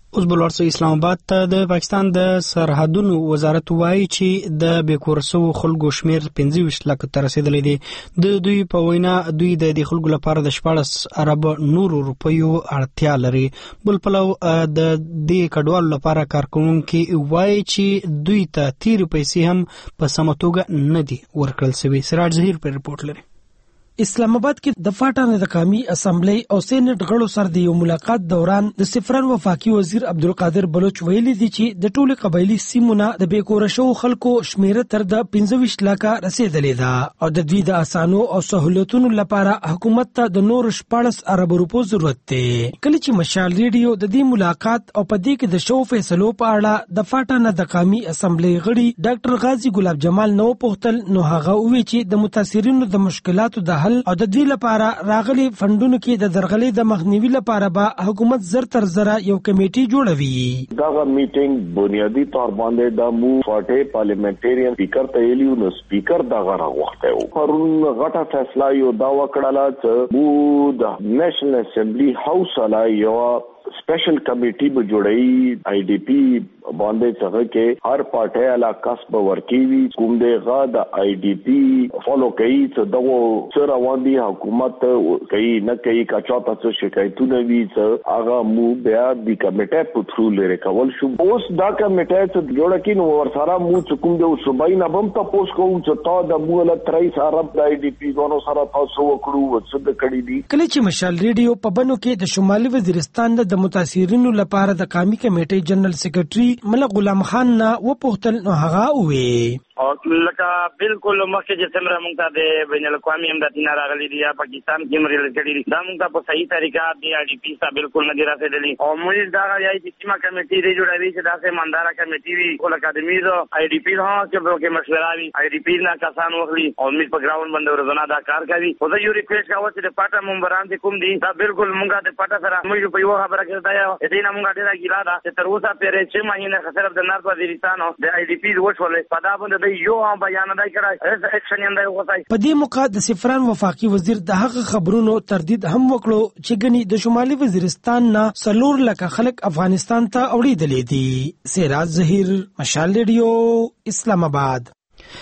اوس بل ورسره اسلام آباد ته د پاکستان د سرحدونو وزارت وایي چې د بیکورسو خلکو شمیر پنځه ویشت لکه ته رسیدلی دی. د دوی په وینا دوی د دې خلکو لپاره د شپاړس ارب نورو روپیو اړتیا لري. بل پلو د دې کډوالو لپاره کارکوونکي وایي چې دوی ته تیرې پیسې هم په سمه توګه نه دي ورکړل شوي. سراج ظهیر په رپورټ لري. اسلام آباد کې د فاټا د قومي اسمبلی او سېنات غړو سره د یو ملاقات دوران د سفران وفاقي وزیر عبدالقادر بلوچ ویلي دي چې د ټولو قبایلی سیمونو د بیکورشو خلکو شمیره تر د پنځه ویشت لکه رسیدلې ده او د دوی د اسانو او سہولتونو لپاره حکومت ته د نور شپاړس ارب روپو ضرورت دی. کله چې مشال ریډیو د دې ملاقات او په دې کې د شو فیصلو په اړه د فاټا د قومي اسمبلی غړي ډاکټر غازی ګلاب جمال نو پوښتل نو هغه وی چې د متاثرینو د مشکلاتو د او د دوی لپاره راغلي فندونو کې د درغلي د مخنیوي لپاره به حکومت زر تر زره یو کمیټي جوړوي. دا میټینګ بنیادی تور باندې د مو فاټه پارلیمنټریان سپیکر ته ویلو نو سپیکر دا غره وخته او پرون غټه فیصله یو دا وکړه چې مو د نېشنل اسمبلی هاوس علی یو स्पेशल कमेटी به جوړی آی ډی پی باندې څنګه کې هر پارټي علاقه په ورکیوي کوم دغه د آی ډی پی فالو کوي چې دغه سره باندې حکومت کوي نه کوي کا چاته څه شکایتونه وي چې هغه مو بیا د کمیټه په تھرو لري کول شو. اوس دا کمیټه چې جوړه کین ور سره مو کوم د صوبای نه بم تاسو کوم چې تا د مو له تریس عرب د آی ډی پی ونو سره تاسو وکړو څه د کړی دي. کله چې مشال ریډیو په بنو کې د شمالي وزیرستان د متاثرینو لپاره د قومي کمیټې جنرال سیکریټري ملک غلام خان نه وپوښتل نو هغه وې او لکه بالکل مخکې چې څومره موږ ته د بین الاقوامي امدادونه راغلي دي یا پاکستان کې مرل کړي دي دا موږ ته په صحیح طریقه د آی ډی پی سره بالکل نه دي رسیدلي او موږ دا یای چې سیمه کمیټې دی جوړوي چې داسې مانداره کمیټې وي او لکه د میز آی ډی پی ها چې په کې مشوره وي آی ډی پی نه کسان وغلي او موږ په ګراوند باندې ورزونه دا کار کوي او زه یو ریکویسټ کوم چې د پټه ممبران دي کوم دي دا بالکل موږ د پټه سره موږ په یو خبره کې دا دې نه موږ ډیره ګیلا ده چې تر اوسه پرې چې مهینه خسر د نارت وزیرستان د آی ډی پی وښولې په دا باندې یو هم بیان په دې موقع د سفران وفاقي وزیر د هغه خبرونو تردید هم وکړو چې ګني د شمالي وزیرستان نه سلور لکه خلک افغانستان ته اوړېدلې دي. سراج ظهیر مشال ریډیو اسلام آباد.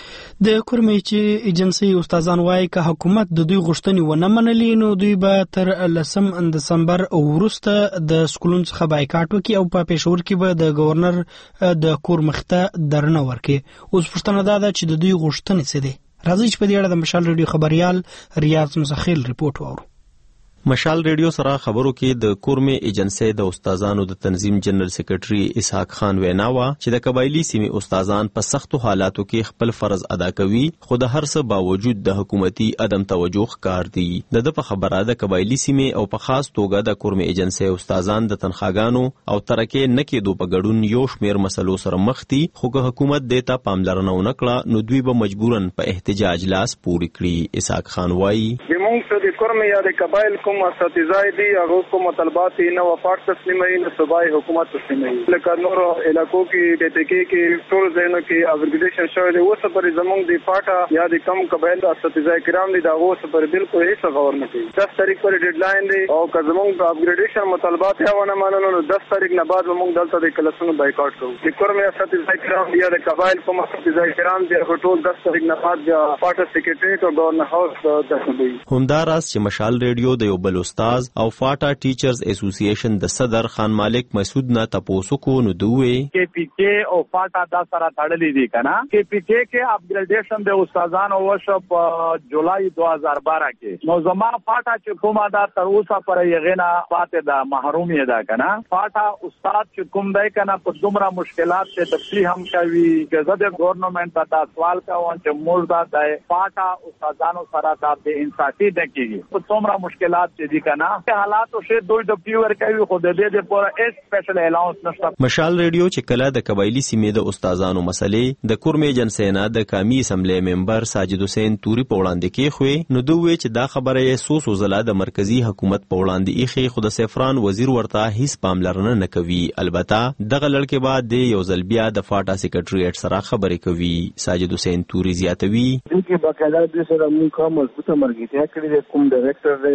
د کورمې ایجنسی استادان وایي که حکومت د دوی غوښتنې ونه منلې نو دوی به تر لسم دسمبر وروسته د سکولونو څخه بایکاټ وکړي او په پېښور کې به د گورنر د کور مخته درنه ورکړي. اوس پوښتنه دا ده چې د دوی غوښتنې څه دي. راځئ چې په دې اړه د مشال ریډیو خبريال ریاض مسخیل ریپورت واورو. مشال ریډیو سره خبرو کې د کورمې ایجنسی د استادانو د تنظیم جنرال سیکریټري اسحاق خان وینا وا چې د قبایلی سیمې استادان په سختو حالاتو کې خپل فرض ادا کوي خو د هر څه باوجود د حکومتي عدم توجه ښکار دي. د د په خبره د قبایلی سیمې او په خاص توګه د کورمې ایجنسی استادان د تنخواګانو او ترکه نه کېدو په ګډون یو شمیر مسلو سره مخ دي خو که حکومت دیتا پاملرنه ونه کړه نو دوی به مجبورن په احتجاج لاس پوري کړي. اسحاق خان وایي موږ د کورمې یا د قبایل کوم اساتذای دي هغه کوم مطالبات نه وفات تسلیموي نه صوبای حکومت تسلیموي لکه نور علاقو کې د ټکی کې ټول ځینو کې اپګریډیشن شوی دی اوس پر زمونږ د پاټا یا د کم قبایل اساتذای کرام دي دا اوس پر بالکل هیڅ غور نه کوي. دس تاریخ پر ډیډلاین دی او که زمونږ د اپګریډیشن مطالبات یا ونه مانو نو دس تاریخ نه بعد موږ دلته د کلاسونو بایکاټ کوو. د کورمې اساتذای کرام یا د قبایل کوم اساتذای کرام دي ټول دس تاریخ نه بعد بیا پاټا سیکریټریټ او گورنر هاوس داخلوي. همداراز چې مشال ریډیو د یو بل استاد او فاټا ټیچرز اسوسییشن د صدر خان مالک مسعود نه تاسو کو نو دوی کې پی کې او فاټا دا سره تړلې دي کنه. کې پی کې کې اپګریډیشن د استادانو وشو په جولای دو هزار بارہ کې نو زما فاټا چې کومه دا تر اوسه پر یغینا پاتې دا محرومي ده کنه. فاټا استاد چې کوم دی کنه په دومره مشکلات ته تفصیل هم کوي چې د ګورنمنت ته سوال کوي چې موږ دا د فاټا استادانو سره د انصافي د کېږي په دومره مشکلات چې دي کنه حالاتو شه دوی د پیور کوي خو د دې د پوره اس سپیشل الاونس نشته. مشال ریډیو چې کله د قبایلی سیمې د استادانو مسلې د کورمې ایجنسی نه د قومي اسمبلی ممبر ساجد حسین توري په وړاندې کې خوې نو دوی چې دا خبره یې سو سو زله د مرکزی حکومت په وړاندې ایخي خو د سفران وزیر ورته هیڅ پاملرنه نه کوي. البته دغه لړکې بعد د یو ځل بیا د فاټا سیکریټریټ سره خبرې کوي. ساجد حسین توري زیاتوي چې باقاعده د سره موږ کوم مضبوطه مرګتیا کړې د کوم ډایریکټر دی د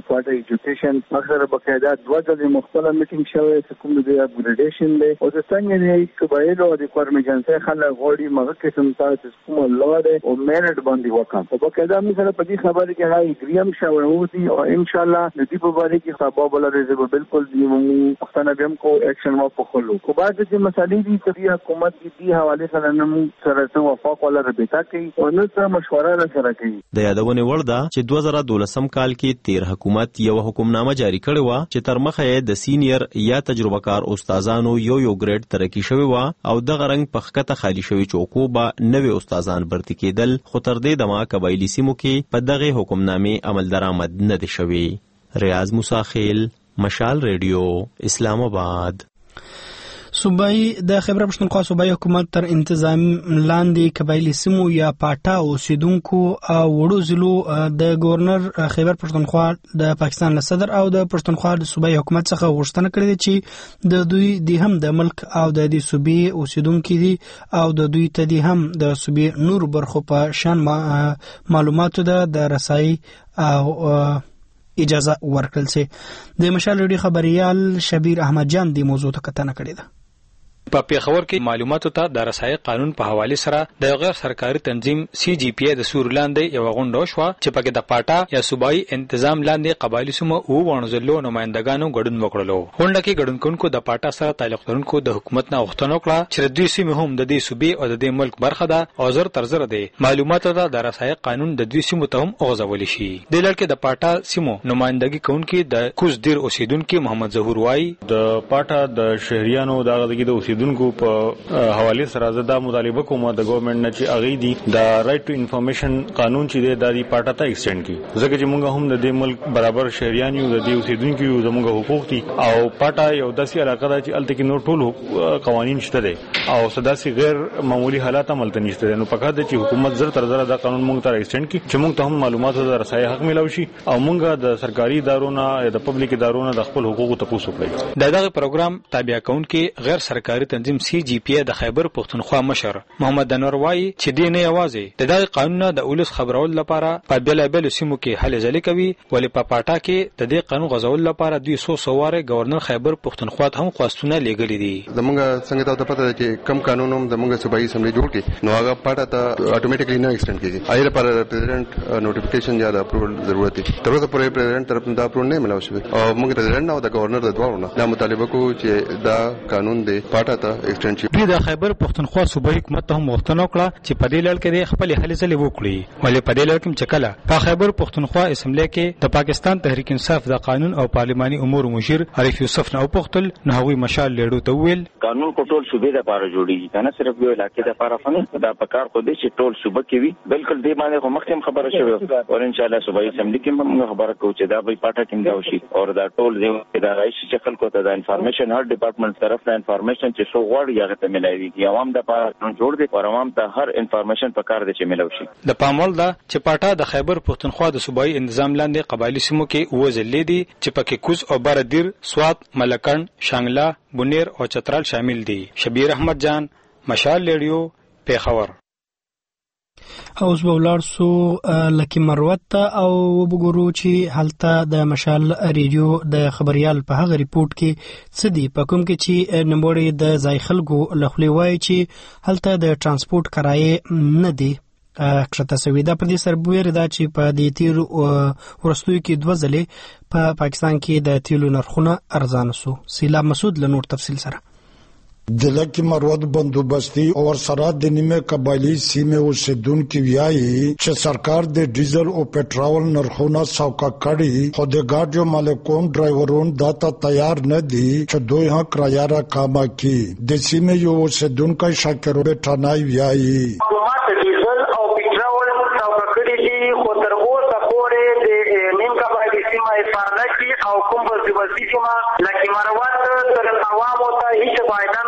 کوارټر ایجوکیشن اکثر بقاعده دوه ځلې مختلف میټینګ شوی چې کوم د اپګریډیشن دی او د څنګه دی قبایل او د کورمجنسي خلک غوړي مغه قسم تاسو کوم لاره او مینټ باندې وکړه په بقاعده می سره په دې خبره کې راي ګریم شوی دی او ان شاء الله د دې په اړه کې سبب ولري بالکل دی موږ پښتنه بهم کو اکشن ما په خلو کو بعد چې مسالې دي چې حکومت دې حواله سره نن سره څه وفاق ولا رابطه کوي او نو څه مشوره سره کوي د یادونه وړ ده چې دوه زره دولسم کال کې تیر حکومت یو حکمنامه جاری کړې و چې تر مخه یې د سینیر یا تجربه کار استادانو یو یو ګریډ ترقی شوی و او د غرنګ پخکته خالی شوی چوکو به نوې استادان برتی کېدل خو تر دې دمه قبایلی سیمو کې په دغه حکمنامې عمل درآمد نه دي شوی. ریاض موسی خیل، مشال ریډیو، اسلام آباد. صوبایي د خیبر پښتونخوا صوبایي حکومت تر انتظام لاندې قبایلی سیمو یا پاټا اوسیدونکو او وړو ضلعو د گورنر خیبر پښتونخوا د پاکستان له صدر او د پښتونخوا د صوبایي حکومت څخه غوښتنه کړې ده چې د دوی د هم د ملک او د دې صوبې اوسیدونکو دي او د دوی ته دي هم د صوبې نور برخو په شان معلوماتو د رسایي او اجازه ورکړل سي. د مشال ریډیو خبريال شبیر احمد جان د موضوع ته کتنه کړې ده. په پیښور کې معلوماتو ته د رسایي قانون په حواله سره د غیر سرکاري تنظیم سی جی پی د سور لاندې یو غونډه شو چې پکې د پاټا یا صوبایي تنظیم لاندې قبایلی سیمو او ونځلو نمائندګانو ګډون وکړلو. غونډه کې ګډونکونکو د پاټا سره تعلق لرونکو د حکومت نه غوښتنه وکړه چې د دوی سیمه هم د دې صوبې او د دې ملک برخه ده او زر تر زر ده معلوماتو ته د رسایي قانون د دوی سیمو ته هم اوغځول شي. د لړ کې د پاټا سیمو نمائندګي کوونکي د کوز دیر اوسیدونکو محمد ظهور وای د پاټا د شهريانو دغه د دونکو په حواله سره زدا مطالبه کوم د ګورنمنت نه چې اغي دي د رائټ ټو انفارمیشن قانون چې د دادی پاټا ته ایکسټند کی ځکه چې موږ هم د دې ملک برابر شهريان یو د دې اوسیدونکو یو زموږ حقوق دي او پاټا یو داسې علاقه ده چې الته کې نور ټول قوانين شته دي او صداسي غیر معمولی حالات عملته نشته نو پکې د چې حکومت زر تر زر د قانون موږ ته ایکسټند کی چې موږ ته هم معلوماتو د رسایي حق ملو شي او موږ د سرکاري ادارونو یا د پبليک ادارونو د خپل حقوقو ته پوسو کړی. دغه پروګرام تابع کونکي غیر سرکاري تنظیم سی جی پی د خیبر پښتونخوا مشر محمد انور وای چې دی نه یوازې د دغه قانون د اولس خبرول لپاره په بلابل سیمو کې هلې ځلې کوي ولې په پاټا کې د دې قانون غزول لپاره دوی سو سواره گورنر خیبر پښتونخوا هم خواستونه لګلې دي. زمونږ څنګه ته پته ده چې کم قانون هم زمونږ صوبایي اسمبلی جوړ کړي نو هغه پاټا ته اتوماتیکلی نه ایکسټند کیږي ایره پر پریزیدنت نوټیفیکیشن یا د اپروول ضرورت دي تر اوسه پورې پریزیدنت طرف ته اپروول نه ملو شوی او موږ پریزیدنت او د گورنر د دوه نه دا مطالبه کو چې دا قانون دی پاټا ته ایکسټند شي. د خیبر پښتونخوا صوبایي حکومت ته هم غوښتنه وکړه چې په دې لړ کې خپل هلې ځلې وکړي ولې په دې لړ کې چې کله په خیبر پښتونخوا اسمبلی کې د پاکستان تحریک انصاف د قانون او پارلماني امور مشیر عارف یوسف نه وپوښتل نو هغوی مشال لیډو ته ویل قانون کو ټول صوبې د لپاره جوړیږي کنه صرف یو علاقې د لپاره فنه دا پکار خو دې چې ټول صوبې کې وي بالکل دې باندې خو مخکې خبره شوه او ان شاء الله صوبایي اسمبلی کې هم خبره کوو چې دا به پاټا کې دا وشي او دا ټول دې دا رئیس چې خلکو ته د انفارمیشن هر ډپارټمنټ طرف ته انفارمیشن چې شو غواړي هغه ته ملایوي عوام د پاره جوړ دي او عوام ته هر انفارمیشن پکار دي چې ملو شي. د پامول دا چې پاټا د خیبر پښتونخوا د صوبایي نظام لاندې قبایلی سیمو کې وځلې دي چې پکې کوز او بردیر سوات ملکن شانګلا بونیر او چترال شامل دي. شبیر احمد جان مشال ریډیو پیښور. اوس به ولاړ سو لکه مروت ته او وګورو چې هلته د مشال ریډیو د خبريال په هغه ریپورت کې څه دی په کوم کې چې نمبرې د ځای خلکو لخوا وایي چې هلته د ترانسپورت کرایه نه دی کښته سوي. دا په دې سربویر دا چې په دې تیر ورستوي کې دوه ځلې په پاکستان کې د تیلو نرخونه ارزانه سو. سیلاب مسعود له نور تفصیل سره ضلع کی مروت بندوبستی اور سرحد دنی میں قبائلی سیمے اوسیدون کی ویائی چھ سرکار دے ڈیزل او پیٹرول نرخونا سوکا کڑی خودگار جو مالکون ڈرائیورون داتا تیار نہ دی چھ دو یہاں کرایارہ کاما کی دیسی میں یو اوسیدون کا شاکرو بیٹھانائی ویائی ڈیزل او پیٹرول سوکا کڑی دی خودر او سپورے دے نیم قبائلی سیمہ افارنہ کی او کم بندوبستی سیمہ لکی مروت تر عوام ہوتا ہی چھ بائدان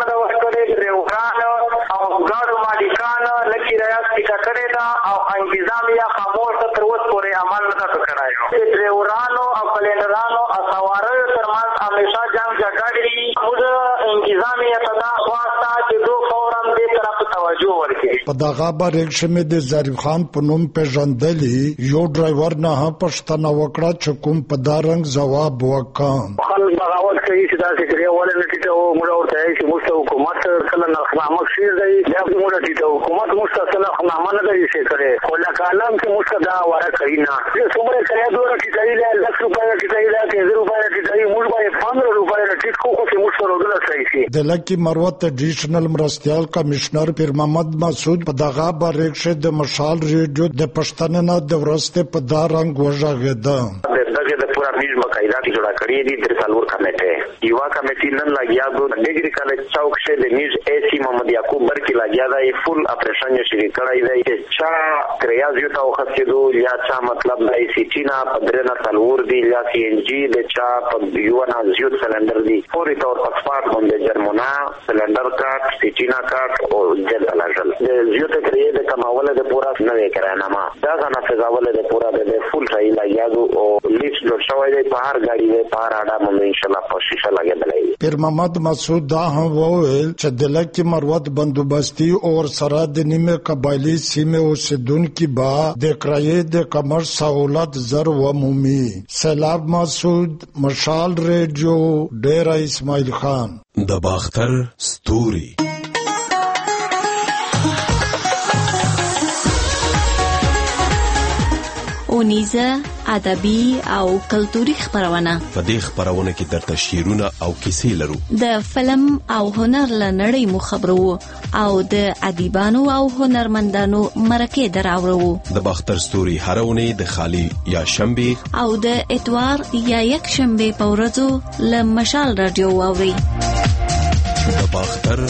او ګاډو مالکان لکه ریاض ټیکا کړی دا او انتظامیه خاموش تر اوسه پورې عمل نه کړی. ډرایورانو او کلینډرانو او سوارو ترمنځ همیشه جنگ جګړې دي. موږ انتظامیه ته دا خواسته چې دو فورا دې طرف توجه ورکړي. په دغه باندې شمه د ظریف خان په نوم پیژندلی یو ډرایور نه پښتنه وکړه چې کوم په دارنګ جواب وکړ خلک بغاوت کوي چې دا څه ولې نه ټیټه و موږ ورته چې موږ حکومت کله نخنامه شي دی دا موږ ټیټه حکومت مستقله نخنامه نه دی شي کړي خو لکه علم چې موږ دا وره کوي نه چې څومره کړی دوه ټیټه دی لس روپیا ټیټه دی پنځه روپیا ټیټه دی موږ باندې پندرہ روپیا ټیټ کو چې موږ سره ودل صحیح شي د لکی مروت ایډیشنل مرستیال کمشنر پیر محمد مسعود په دغه باندې د مشال ریډیو د پښتنه د ورسته په دارنګ وژغېده دغه د پورا میز مقایده کی جوړه کړې دي د څلور کمیټه یو کمیټه نن لګیا دو ډیګری کالج چوک شه د میز ایسی محمد یعقوب برکی لګیا دی فل اپریشن یې شری کړی دی چې چا کریاز یو تاو خسیدو یا چا مطلب د ای سی ټی نه پدرنه څلور دی یا سی ان جی د چا په یو نه زیوت سلندر دی فوري تور پاسپورت باندې جرمونا سلندر کارت سی ټی نا کارت او جل لاجل د زیوت کریه د کماوله د پورا نه وکړانا ما دا غنا فزاوله د پورا د فل ځای لګیا دو او لیست جوړ شوی دی په هر غاډي دی په هر اډه باندې ان شاء الله په شیشه لګیدلای پیر محمد مسعود دا هم وویل چې د لکی مروت بندوبستی او سره د نیمه قبایلی سیمه اوسیدونکو با د کرایې د کمر سہولت زر و مومي سیلاب مسعود مشال ریډیو ډیرا اسماعیل خان د باختر ستوري اونیزه ادبي او کلتوري خبرونه په دې خبرونه کې درته شعرونه او کیسې لرو د فلم او هنر لنړۍ مو خبرو او د ادیبانو او هنرمندانو مرکه دراوړو د باختر ستوري هرونه د خالی یا شنبه او د اتوار یا یک شنبه په ورځو ل مشال رادیو واوري د باختر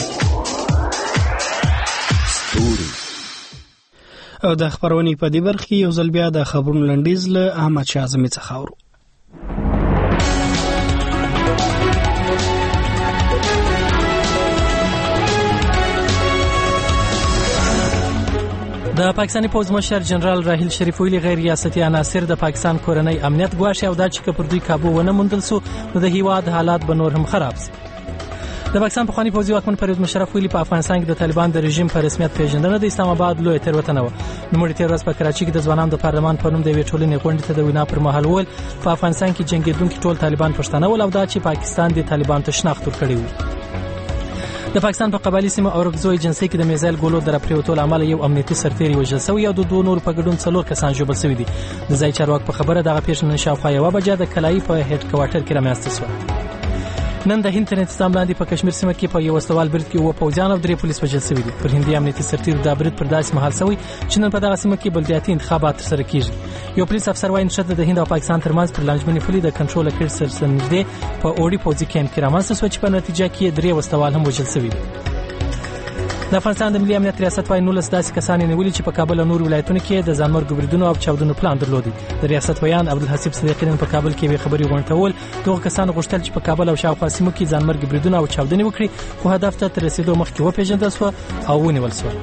ستوري او د خبرونې په دې برخه کې یو ځل بیا د خبرونو لنډیز له احمد شاه اعظمي څخه اورو. د پاکستاني پوز مشر جنرال راحیل شریف ویلي غیر ریاستي عناصر د پاکستان کورنۍ امنیت ګواښي او دا چې پر دوی کابو ونه موندل سو نو د هیواد حالات به نور هم خراب شي. د پاکستان په خواني پوځي واکمن پرویز مشرف ویلي په افغانستان کې د طالبان د رژیم په رسمیت پیژندنه د اسلام آباد لوی تیروتنه و. نوموړي تیر ورځ په کراچي کې د ځوانانو د پارلمان په نوم د وی ټولنې غونډې ته د وینا پر مهال وویل په افغانستان کې جنگیدونکو ټول طالبان پښتانه ول او دا چې پاکستان د طالبان ته شناخت ورکړي وو. د پاکستان په قبایلی سیمه اورګزو ایجنسی کې د میزایل ګولو در پریوتول عمل یو امنیتي سرتیری وژل شوی او د دوه نور په ګډون څلور کسان ژوبل شوي دي. د ځای چارواکو په خبره دغه پیښه نن شاوخوا یوه بجه د کلایي په هډ کوارټر کې رامنځته شوه. نن د هند تر انتظام لاندې په کشمیر سیمه کې په یو وسوال برید کې و پوځیان او درې پولیس وژل شوي دي. پر هندي امنیتي سرتیرو دا برید پر داسې مهال شوی چې نن په دغه سیمه کې بلدیاتي انتخابات ترسره کیږي. یو پولیس افسر وايي چې د هند او پاکستان ترمنځ پر لانجمنې پولې د کنټرول کړ سره نږدې په اوړي پوځي کیمپ کې رامنځته شو چې په نتیجه کې درې وسوال هم وژل شوي دي. د افغانستان د ملي امنیت ریاست وايي نولس داسې کسان نیولي چې په کابل او نور ولایتونو کې د ځانمرګ بریدونو او چاودنو پلان درلودي. د ریاست ویان عبدالحسیب صدیقی نن په کابل کې وی خبري غونډول دغه کسان غوښتل چې په کابل او شاوخوا سیمو کې ځانمرګ بریدونه او چاودنې وکړي خو هدف ته تر رسیدو مخکې وپېژندل شو او ونیول شو.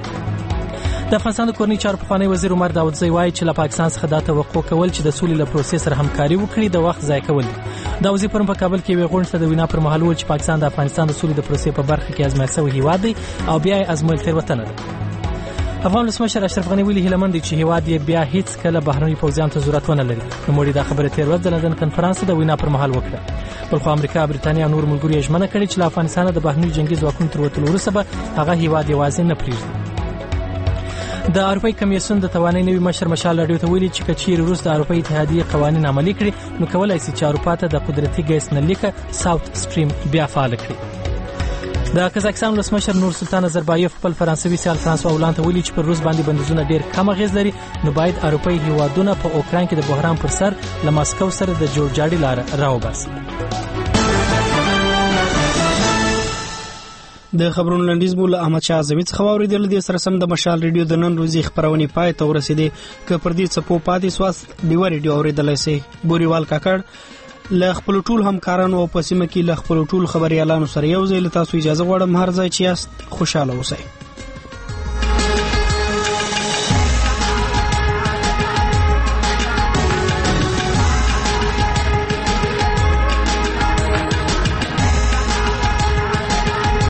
د افغانستان د کورنۍ چارو پخوانی وزیر عمر داودزی وایي چې له پاکستان څخه دا توقع کول چې د سولې له پروسې سره همکاري وکړي د وخت ضایع کول. داودزی پرون په کابل کې وی غونډه ته د وینا پر مهال وویل چې پاکستان د افغانستان د سولې د پروسې په برخه کې ازمایښت شوی هیواد دی او بیا یې ازمویل تېروتنه ده. افغان ولسمشر اشرف غني ویلي هیله مند چې هیواد یې بیا هیڅ کله بهرني پوځیانو ته ضرورت ونه لري. نوموړي دا خبره تېر ورځ د لندن کنفرانس د وینا پر مهال وکړه. بلخو امریکا برتانیا او نور ملګري یې ژمنه کړې چې له افغانستان د بهرني جنگي ځواکونو تر وتلو وروسته به هغه هیواد یوازې نه پرېږدي. د اروپای کمیسیون د توانایي نوي مشر مشال راډیو ته ویلي چې کچیر روس د اروپای اتحادیې قوانین عملي کړي نو کولای شي چې اروپا ته د قدرتي ګیس نلیکه ساوث سټریم بیا فعال کړي. د قزاقستان ولسمشر نور سلطان نظربایف خپل فرانسوي سیال فرانسوا اولان ته ویلي چې پر روس باندې بندیزونه ډیر کم اغیز لري نو باید اروپای هیوادونه په اوکران کې د بحران پر سر له ماسکو سره د جوړجاړي لار راوباسي. د خبرونو لنډیز مو له احمد شاه اعظمي څخه واوریدل. د سره سم د مشال ریډیو د نن ورځې خبرونه پای ته ورسېدې. که پر دې څپو پاتې سواست دیو ریډیو اوریدلای شئ. بوريوال کاکړ له خپل ټول همکارانو او پسیمه کې له خپل ټول خبريالانو سره یو ځای له تاسو اجازه غواړم هر ځای چې یاست خوشاله اوسئ.